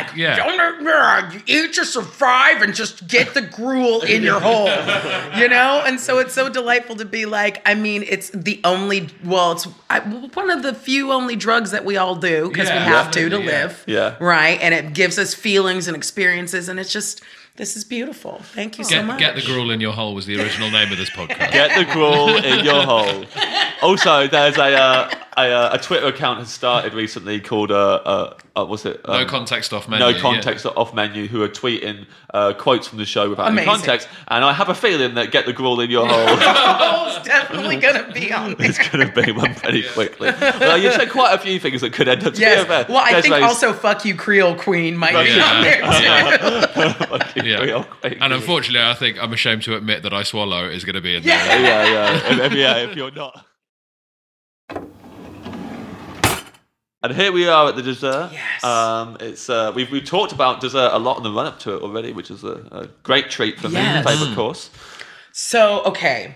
don't you eat to survive and just get the gruel in your hole, And so it's so delightful to be like, I mean, it's the only, it's one of the few only drugs that we all do because we have to live. Yeah. Right. And it gives us feelings and experiences, and it's just, this is beautiful. Thank you so much. Get the gruel in your hole was the original name of this podcast. Get the gruel in your hole. Also, there's a Twitter account has started recently called what's it? No Context Off Menu. No Context Off Menu, who are tweeting quotes from the show without Amazing. any context. And I have a feeling that Get the Gruel in Your Hole. It's definitely going to be on there. It's going to be one pretty quickly. Well, you've said quite a few things that could end up to be a bit. Well, I think also Fuck You Creole Queen might be on there too. And unfortunately, I think I'm ashamed to admit that I Swallow is going to be in there. If you're not. And here we are at the dessert. Yes. We've talked about dessert a lot in the run up to it already, which is a great treat for me. Favorite course. So okay.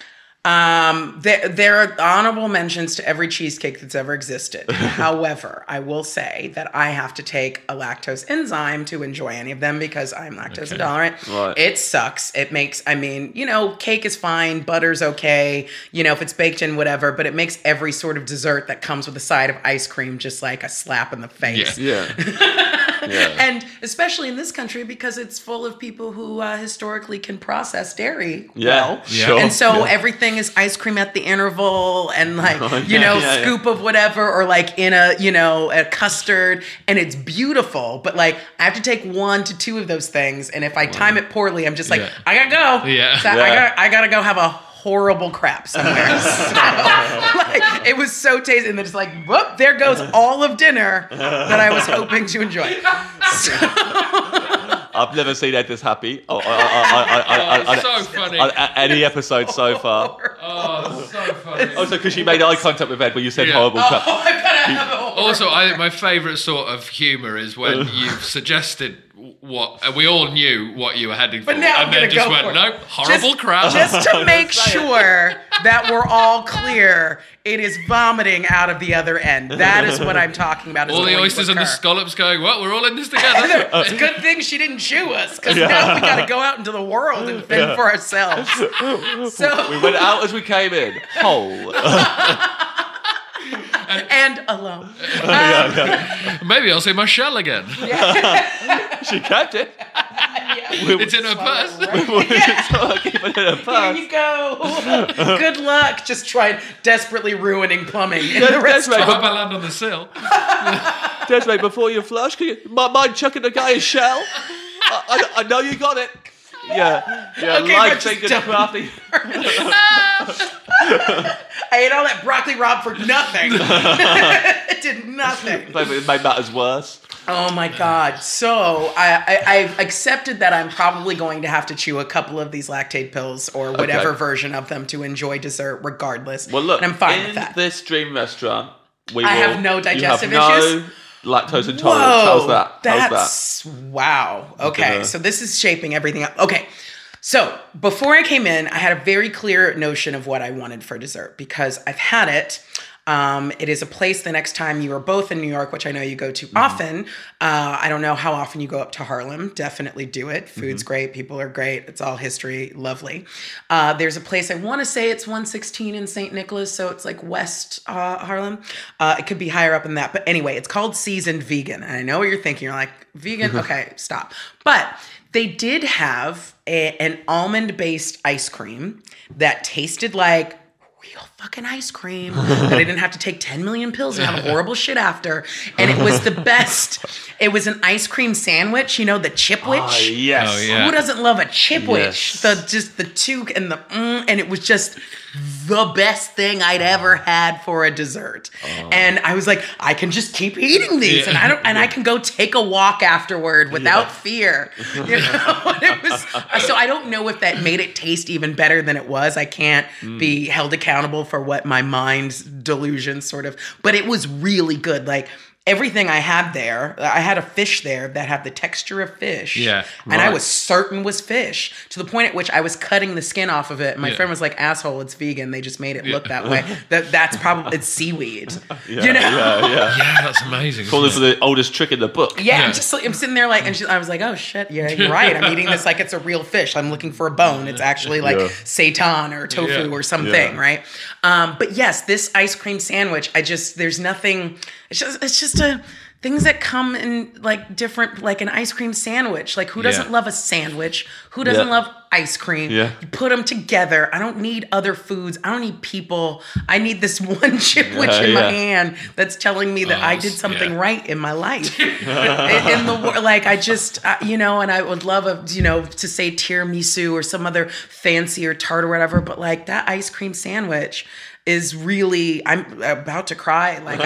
There are honorable mentions to every cheesecake that's ever existed. However, I will say that I have to take a lactose enzyme to enjoy any of them because I'm lactose intolerant. Right. It sucks. It makes, cake is fine, butter's okay, if it's baked in, whatever, but it makes every sort of dessert that comes with a side of ice cream just like a slap in the face. Yeah. And especially in this country because it's full of people who historically can process dairy well. Sure. And so everything is ice cream at the interval and scoop of whatever or like in a custard, and it's beautiful. But like I have to take 1 to 2 of those things, and if I time it poorly, I'm just like, I gotta go. So I gotta go have a horrible crap somewhere. So, it was so tasty, and then it's like, whoop, there goes all of dinner that I was hoping to enjoy. So, I've never seen Ed this happy. So funny. Any episode so far. Oh, so funny. Also, because you made eye contact with Ed when you said horrible crap. Also, I think my favourite sort of humour is when you've suggested what we all knew what you were heading for, But now and then just went, nope, horrible crap. Just to make sure that we're all clear, it is vomiting out of the other end. That is what I'm talking about. All the oysters and the scallops going, well, we're all in this together. It's a good thing she didn't chew us, because now we got to go out into the world and fend for ourselves. So we went out as we came in, whole. and alone. Maybe I'll see my shell again. She kept it. It's in her purse. Keep it in her purse. Here you go. Good luck. Just trying desperately ruining plumbing in the restaurant. I hope I land on the sill. Desiree, before you flush, can you mind chucking the guy his shell? I know you got it. Yeah. Okay, light thinking crafty. I ate all that broccoli rabe for nothing. It did nothing. It made matters worse. Oh my God. So I've accepted that I'm probably going to have to chew a couple of these lactate pills or whatever version of them to enjoy dessert regardless. Well, look, and I'm fine with that. in this dream restaurant, I have no digestive issues. No lactose intolerance. How's that? That's wow. Okay, so this is shaping everything up. Okay. So before I came in, I had a very clear notion of what I wanted for dessert because I've had it. It is a place the next time you are both in New York, which I know you go to often. I don't know how often you go up to Harlem. Definitely do it. Food's great. People are great. It's all history. Lovely. There's a place, I want to say it's 116 in St. Nicholas. So it's like West Harlem. It could be higher up than that. But anyway, it's called Seasoned Vegan. And I know what you're thinking. You're like, vegan? Okay, stop. But they did have an almond-based ice cream that tasted like real fucking ice cream that I didn't have to take 10 million pills and have horrible shit after. And it was the best. It was an ice cream sandwich, you know, the Chipwich. Yes. Oh, yeah. Who doesn't love a Chipwich? Yes. The two and the and it was just the best thing I'd ever had for a dessert. And I was like, I can just keep eating these and I can go take a walk afterward without fear. You know? And it was so I don't know if that made it taste even better than it was. I can't be held accountable for what my mind's delusion sort of, but it was really good. Like everything I had there, I had a fish there that had the texture of fish. Yeah. And I was certain was fish to the point at which I was cutting the skin off of it. And my friend was like, asshole, it's vegan. They just made it look that way. That's probably, it's seaweed. You know? Yeah, that's amazing. Call this the oldest trick in the book. Yeah, I'm sitting there like, and I was like, oh shit, yeah, you're right. I'm eating this like it's a real fish. I'm looking for a bone. It's actually like seitan or tofu or something, right? But yes, this ice cream sandwich, there's nothing, it's just things that come in like different, like an ice cream sandwich. Like who doesn't love a sandwich? Who doesn't love ice cream? Yeah. You put them together. I don't need other foods. I don't need people. I need this one Chipwich in my hand that's telling me that I did something right in my life. in the like I just you know, and I would love to say tiramisu or some other fancier tart or whatever, but like that ice cream sandwich is really, I'm about to cry. Like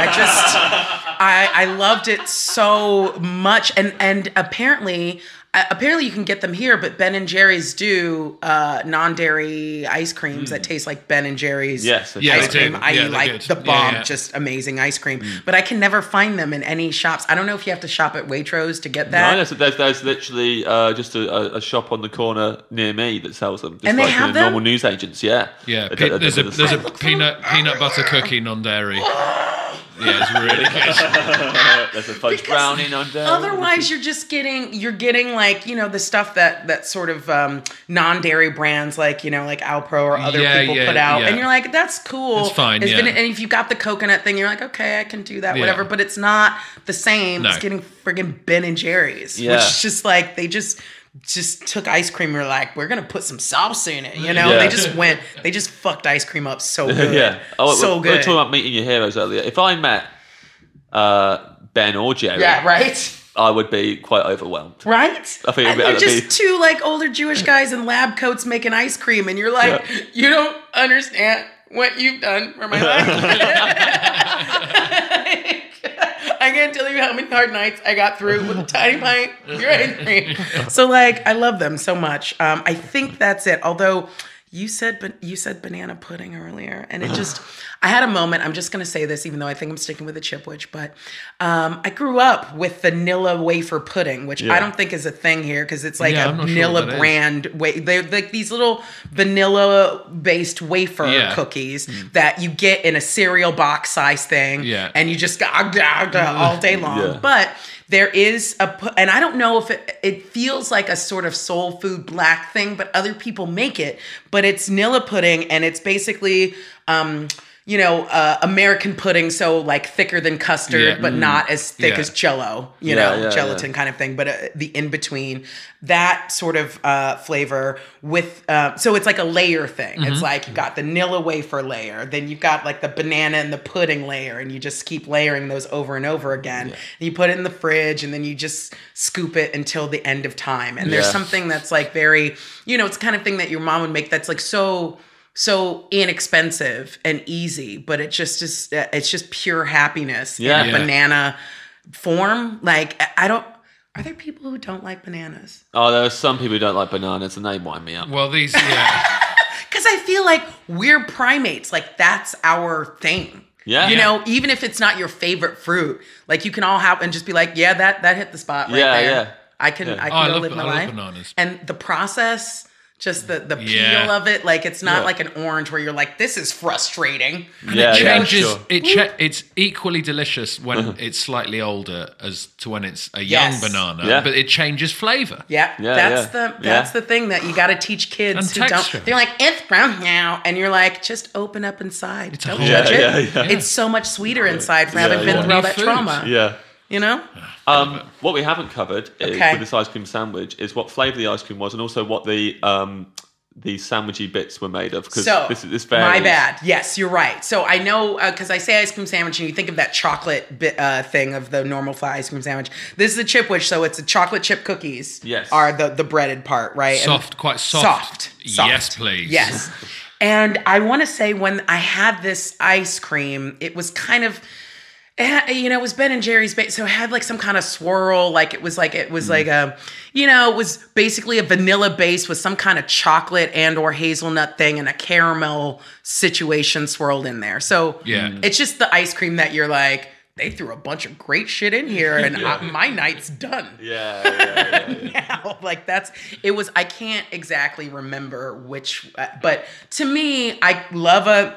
I loved it so much. And apparently you can get them here, but Ben & Jerry's do non-dairy ice creams that taste like Ben & Jerry's ice cream. I.e. like the bomb, just amazing ice cream. But I can never find them in any shops. I don't know if you have to shop at Waitrose to get that. No, there's literally just a shop on the corner near me that sells them. Just and they like have them? normal newsagents, yeah. Yeah, there's a peanut butter cookie non-dairy. Yeah, it's really good. There's a fudge brownie non-dairy. Otherwise, you're getting like, you know, the stuff that sort of non-dairy brands like, you know, like Alpro or other people put out. And you're like, that's cool. It's fine, and if you got the coconut thing, you're like, okay, I can do that, whatever. But it's not the same as getting friggin' Ben & Jerry's. Which is just like, they just took ice cream. We're like, we're gonna put some salsa in it, you know. They just fucked ice cream up so good. So good. We were talking about meeting your heroes earlier. If I met Ben or Jerry, I would be quite overwhelmed. Right? I think they're just two like older Jewish guys in lab coats making ice cream, and you're like, you don't understand what you've done for my life. I can't tell you how many hard nights I got through with a tiny pint of your ice cream. So like, I love them so much. I think that's it. Although you said banana pudding earlier, and it just, I had a moment. I'm just going to say this, even though I think I'm sticking with the Chipwich, but I grew up with vanilla wafer pudding, which I don't think is a thing here because it's like a vanilla brand. They're like these little vanilla-based wafer cookies that you get in a cereal box size thing, and you just all day long. Yeah. But there is and I don't know if it feels like a sort of soul food black thing, but other people make it. But it's Nilla pudding, and it's basically, American pudding, so like thicker than custard, but not as thick as Jell-O, gelatin kind of thing. But the in between, that sort of flavor with, so it's like a layer thing. Mm-hmm. It's like you got the Nilla wafer layer, then you've got like the banana and the pudding layer, and you just keep layering those over and over again. Yeah. And you put it in the fridge, and then you just scoop it until the end of time. And there's something that's like very, it's the kind of thing that your mom would make that's like so inexpensive and easy, but it just is, it's just pure happiness in a banana form. Like, are there people who don't like bananas? Oh, there are some people who don't like bananas, and they wind me up. Well, these, because I feel like we're primates. Like, that's our thing. Yeah. Even if it's not your favorite fruit, like you can all have and just be like, that hit the spot right there. Yeah. I can go live my life. Bananas. And the process, just the peel of it, like it's not like an orange where you're like, this is frustrating. And it changes. It's equally delicious when it's slightly older as to when it's a young banana, but it changes flavor. That's the thing that you got to teach kids and who texture. don't. They're like, it's brown now, and you're like, just open up inside. Don't judge it. It's so much sweeter inside for having been through all that trauma. Yeah. What we haven't covered with this ice cream sandwich is what flavour the ice cream was, and also what the sandwichy bits were made of. Because this varies. My bad. Yes, you're right. So I know because I say ice cream sandwich, and you think of that chocolate thing of the normal flat ice cream sandwich. This is a Chipwich, so it's a chocolate chip cookies. Yes, are the breaded part, right? Quite soft. Yes, please. Yes. And I want to say when I had this ice cream, it was kind of. It was Ben and Jerry's base, so it had like some kind of swirl, like it was like it was basically a vanilla base with some kind of chocolate and or hazelnut thing and a caramel situation swirled in there. So it's just the ice cream that you're like, they threw a bunch of great shit in here, and my night's done. Now, like I can't exactly remember which, but to me, I love a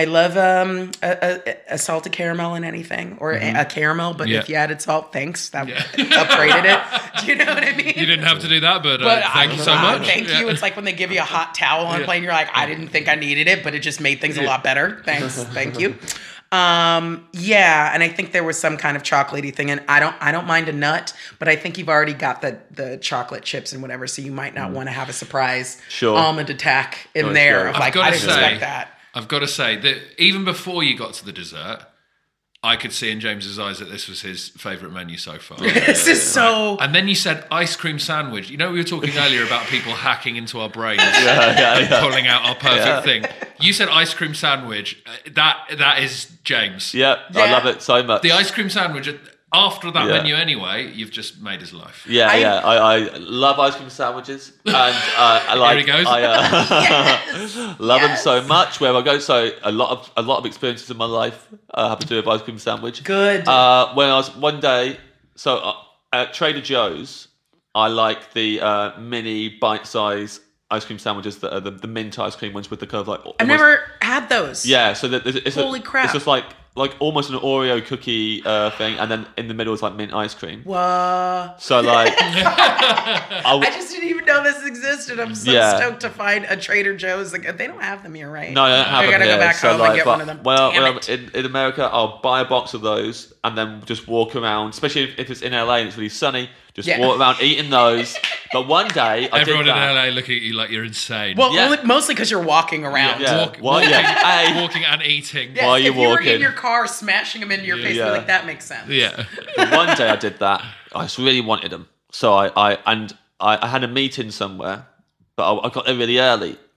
salted caramel in anything, or a caramel, but if you added salt, thanks. That upgraded it. Do you know what I mean? You didn't have to do that, but thank you so much. Thank you. It's like when they give you a hot towel on a plane, you're like, I didn't think I needed it, but it just made things a lot better. Thanks. Thank you. And I think there was some kind of chocolatey thing, and I don't mind a nut, but I think you've already got the chocolate chips and whatever, so you might not want to have a surprise almond attack in there. Of like, I didn't expect that. I've got to say that even before you got to the dessert, I could see in James's eyes that this was his favourite menu so far. This is so... And then you said ice cream sandwich. We were talking earlier about people hacking into our brains pulling out our perfect thing. You said ice cream sandwich. That is James. Yeah, I love it so much. The ice cream sandwich... After that menu anyway, you've just made his life. I love ice cream sandwiches, and I like. Here he goes. I love them so much. Where I go, so a lot of experiences in my life have to do with ice cream sandwich. Good. When I was one day, at Trader Joe's, I like the mini bite-size ice cream sandwiches that are the mint ice cream ones with the curve like. I've never had those. Yeah, so holy crap! It's just like almost an Oreo cookie thing, and then in the middle is like mint ice cream. What? So like, I just didn't even know this existed. I'm so stoked to find a Trader Joe's. Like, they don't have them here, right? No, they don't have them here. I gotta go back home and get one of them. Well, in America, I'll buy a box of those and then just walk around, especially if it's in LA and it's really sunny. Just walk around eating those. But one day, everyone in LA looking at you like you're insane. Well, mostly because you're walking around. Walking and eating. Yes, while you're walking. If you were in your car, smashing them into your face, like that makes sense. Yeah. But one day I did that. I just really wanted them. So I had a meeting somewhere, but I got there really early.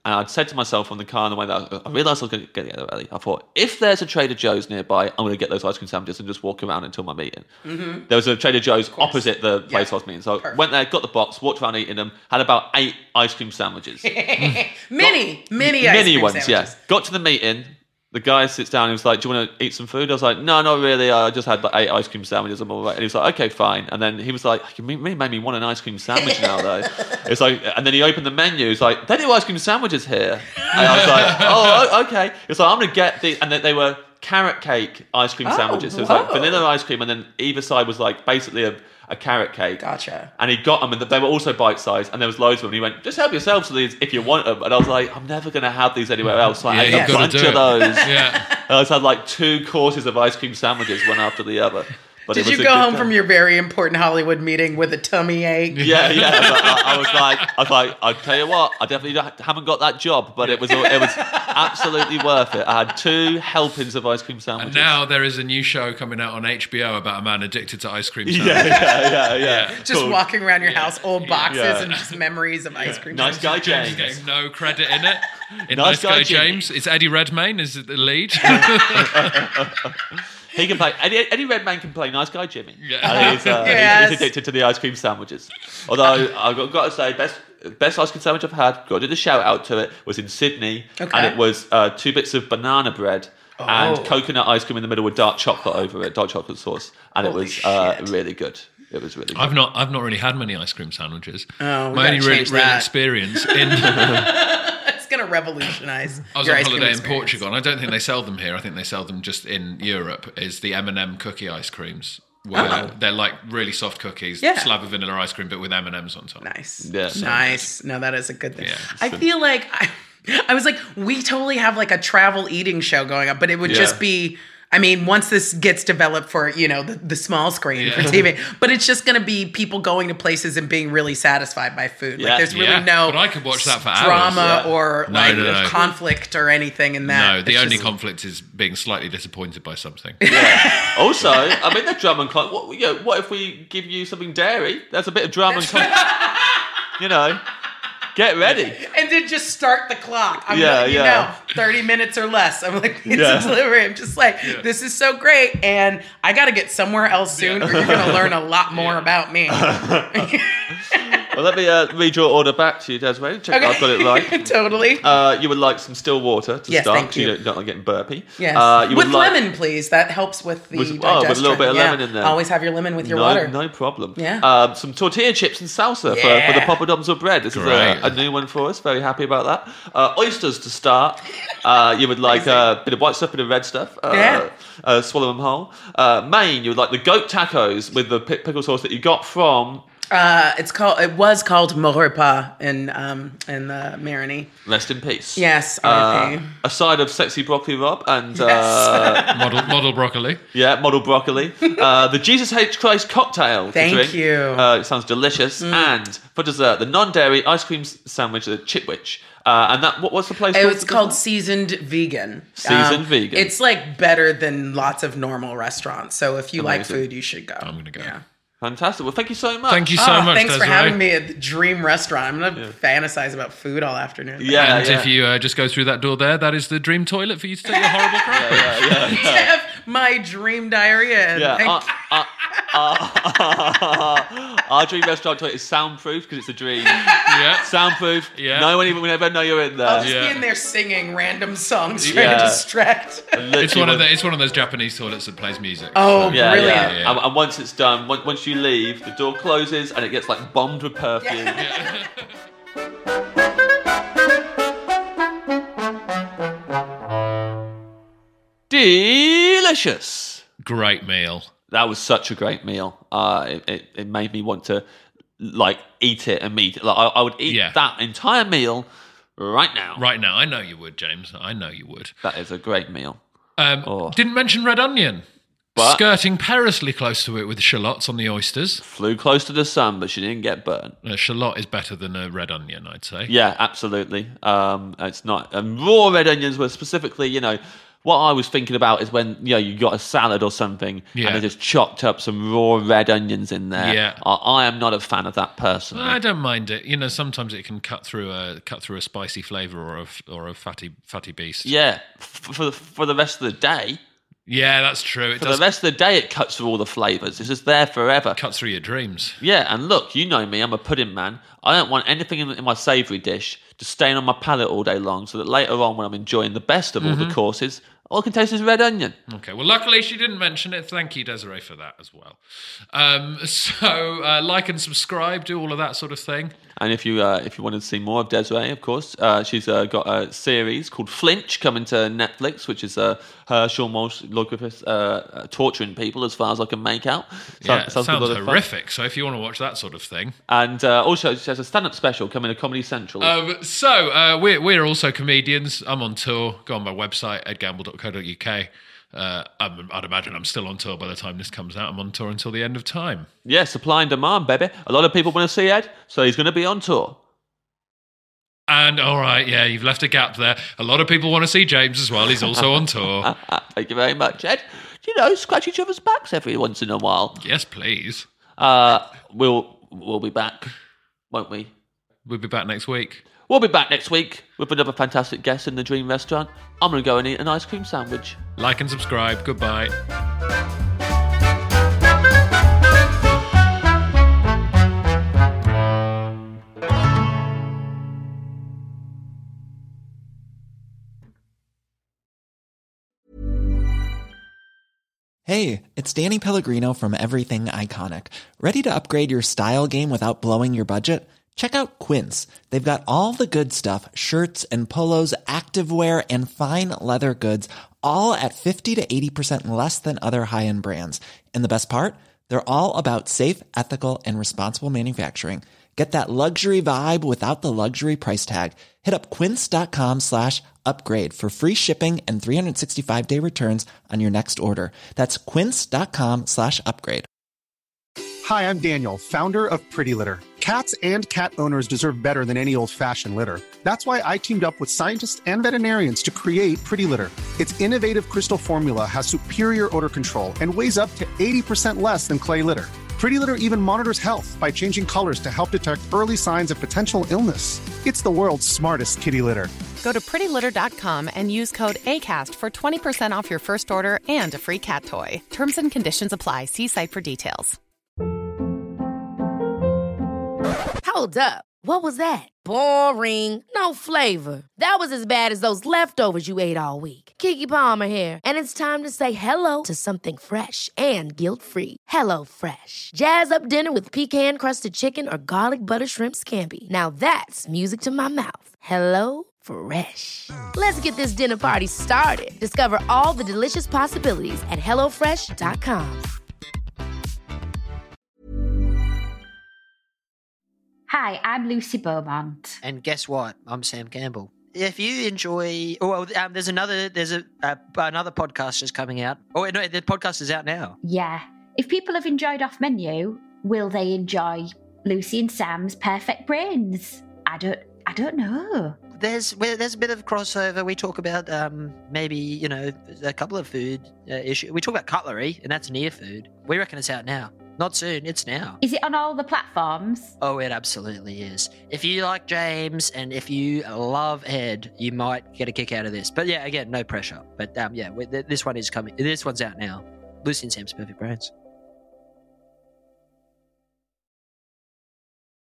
and I'd said to myself on the car on the way that I realised I was going to get there early. I thought, if there's a Trader Joe's nearby, I'm going to get those ice cream sandwiches and just walk around until my meeting. Mm-hmm. There was a Trader Joe's opposite the place I was meeting. So I went there, got the box, walked around eating them, had about 8 ice cream sandwiches. mini ice cream ones, sandwiches. yeah. Got to the meeting. The guy sits down and he was like, do you want to eat some food? I was like, no, not really. I just had like 8 ice cream sandwiches. I'm all right. And he was like, okay, fine. And then he was like, you really made me want an ice cream sandwich now, though. It's like, and then he opened the menu. He's like, they do ice cream sandwiches here. And I was like, oh, okay. It's like, I'm going to get these. And then they were carrot cake ice cream sandwiches. So it was like vanilla ice cream, and then either side was like basically a carrot cake. Gotcha. And he got them, and they were also bite-sized, and there was loads of them. And he went, just help yourselves to these if you want them. And I was like, I'm never going to have these anywhere else. So I ate a bunch of those. Yeah. I just had like 2 courses of ice cream sandwiches, one after the other. But did you go home from your very important Hollywood meeting with a tummy ache? Yeah. I was like, I'll tell you what, I definitely haven't got that job, but it was absolutely worth it. I had 2 helpings of ice cream sandwiches. And now there is a new show coming out on HBO about a man addicted to ice cream sandwiches. Yeah. Just walking around your house, old boxes and just memories of ice cream. Nice Guy James. Getting no credit in it. Nice Guy James. It's Eddie Redmayne is the lead. He can play. Eddie Redmayne can play Nice Guy Jimmy. Yeah. He's addicted to the ice cream sandwiches. Although I've got to say, best ice cream sandwich I've had, got to do the shout out to it, was in Sydney, and it was 2 bits of banana bread and coconut ice cream in the middle with dark chocolate over it, dark chocolate sauce, and it was really good. It was really good. I've not really had many ice cream sandwiches. Oh, my only real experience in. Going to revolutionize. I was on holiday in Portugal, and I don't think they sell them here. I think they sell them just in Europe. Is the M&M cookie ice creams, where they're like really soft cookies, slab of vanilla ice cream, but with M&Ms on top. Nice, so nice. No, that is a good thing. Yeah. I feel like I was like, we totally have like a travel eating show going up, but it would just be. I mean, once this gets developed for, the small screen for TV, but it's just going to be people going to places and being really satisfied by food. Like, there's really no but I could watch that for drama hours. or conflict or anything in that. No, the only conflict is being slightly disappointed by something. Yeah. Also, I mean, the drama and conflict. What if we give you something dairy? There's a bit of drama and conflict. Get ready. And then just start the clock. I'm like, 30 minutes or less. I'm like, pizza delivery. I'm just like, this is so great. And I got to get somewhere else soon or you're going to learn a lot more about me. Well, let me read your order back to you, Desiree. Check I've got it right. Totally. You would like some still water to start. Thank you. You don't like getting burpy. Yes. With lemon, please. That helps with the digestion. With a little bit of lemon in there. Always have your lemon with your water. No problem. Yeah. Some tortilla chips and salsa for the poppadoms of bread. This is a new one for us. Very happy about that. Oysters to start. You would like a bit of white stuff, bit of red stuff. Swallow them whole. Main, you would like the goat tacos with the pickle sauce that you got from... It was called Morepa in the Marigny. Rest in peace. Yes, R.I.P. A side of sexy broccoli Rob and model broccoli. Yeah, model broccoli. The Jesus H. Christ cocktail. Thank you. It sounds delicious. And for dessert, the non-dairy ice cream sandwich, the Chitwich. And that what's the place? It's called Seasoned Vegan. Seasoned Vegan. It's like better than lots of normal restaurants. So if you like food, you should go. I'm gonna go. Yeah. Fantastic. Well, thank you so much. Thank you so much. Thanks Desiree. for having me at the Dream Restaurant. I'm going to fantasize about food all afternoon. Yeah. And if you just go through that door there, that is the dream toilet for you to take your horrible crap. Yeah. My dream diarrhea. Our dream restaurant toilet is soundproof because it's a dream. Yeah. Soundproof. Yeah. No one even will ever know you're in there. I'll just be in there singing random songs trying to distract. It's one of those Japanese toilets that plays music. Oh, yeah, brilliant. Yeah. And once it's done, once you leave, the door closes and it gets like bombed with perfume. Delicious. Great meal. That was such a great meal. It made me want to eat it immediately. Like, I would eat that entire meal right now. Right now. I know you would, James. I know you would. That is a great meal. Didn't mention red onion. But skirting perilously close to it with shallots on the oysters. Flew close to the sun, but she didn't get burnt. A shallot is better than a red onion, I'd say. Yeah, absolutely. It's not. Raw red onions were specifically, What I was thinking about is when you got a salad or something and they just chopped up some raw red onions in there. Yeah. I am not a fan of that personally. I don't mind it. Sometimes it can cut through a spicy flavour or a fatty beast. Yeah, for the rest of the day. Yeah, that's true. For the rest of the day, it cuts through all the flavours. It's just there forever. Cuts through your dreams. Yeah, and look, you know me, I'm a pudding man. I don't want anything in my savoury dish to stain on my palate all day long, so that later on, when I'm enjoying the best of all the courses, all I can taste is red onion. Okay, well, luckily she didn't mention it. Thank you, Desiree, for that as well. So like and subscribe, do all of that sort of thing. And if you want to see more of Desiree, of course, she's got a series called Flinch coming to Netflix, which is her, Sean Walsh, Lloyd Griffiths, torturing people as far as I can make out. Sounds horrific. So if you want to watch that sort of thing. And also she has a stand-up special coming to Comedy Central. We're also comedians. I'm on tour. Go on my website, edgamble.co.uk. I'd imagine I'm still on tour by the time this comes out. I'm on tour until the end of time. Yeah, supply and demand, baby. A lot of people want to see Ed, so he's going to be on tour. And all right, yeah, you've left a gap there. A lot of people want to see James as well. He's also on tour. Thank you very much, Ed. Scratch each other's backs every once in a while. Yes, please. We'll be back, won't we? We'll be back next week. We'll be back next week with another fantastic guest in the Dream Restaurant. I'm going to go and eat an ice cream sandwich. Like and subscribe. Goodbye. Hey, it's Danny Pellegrino from Everything Iconic. Ready to upgrade your style game without blowing your budget? Check out Quince. They've got all the good stuff, shirts and polos, activewear, and fine leather goods, all at 50 to 80% less than other high-end brands. And the best part? They're all about safe, ethical, and responsible manufacturing. Get that luxury vibe without the luxury price tag. Hit up quince.com/upgrade for free shipping and 365-day returns on your next order. That's quince.com/upgrade. Hi, I'm Daniel, founder of Pretty Litter. Cats and cat owners deserve better than any old-fashioned litter. That's why I teamed up with scientists and veterinarians to create Pretty Litter. Its innovative crystal formula has superior odor control and weighs up to 80% less than clay litter. Pretty Litter even monitors health by changing colors to help detect early signs of potential illness. It's the world's smartest kitty litter. Go to prettylitter.com and use code ACAST for 20% off your first order and a free cat toy. Terms and conditions apply. See site for details. Hold up. What was that? Boring. No flavor. That was as bad as those leftovers you ate all week. Keke Palmer here, and it's time to say hello to something fresh and guilt-free. Hello Fresh. Jazz up dinner with pecan-crusted chicken or garlic butter shrimp scampi. Now that's music to my mouth. Hello Fresh. Let's get this dinner party started. Discover all the delicious possibilities at HelloFresh.com. Hi, I'm Lucy Beaumont. And guess what? I'm Sam Campbell. If you enjoy... there's another podcast just coming out. Oh, no, the podcast is out now. Yeah. If people have enjoyed Off Menu, will they enjoy Lucy and Sam's Perfect Brains? I don't know. There's a bit of crossover. We talk about maybe, a couple of food issues. We talk about cutlery, and that's near food. We reckon it's out now. Not soon, it's now. Is it on all the platforms? Oh, it absolutely is. If you like James and if you love Ed, you might get a kick out of this. But yeah, again, no pressure. But this one is coming. This one's out now. Lucy and Sam's Perfect Brains.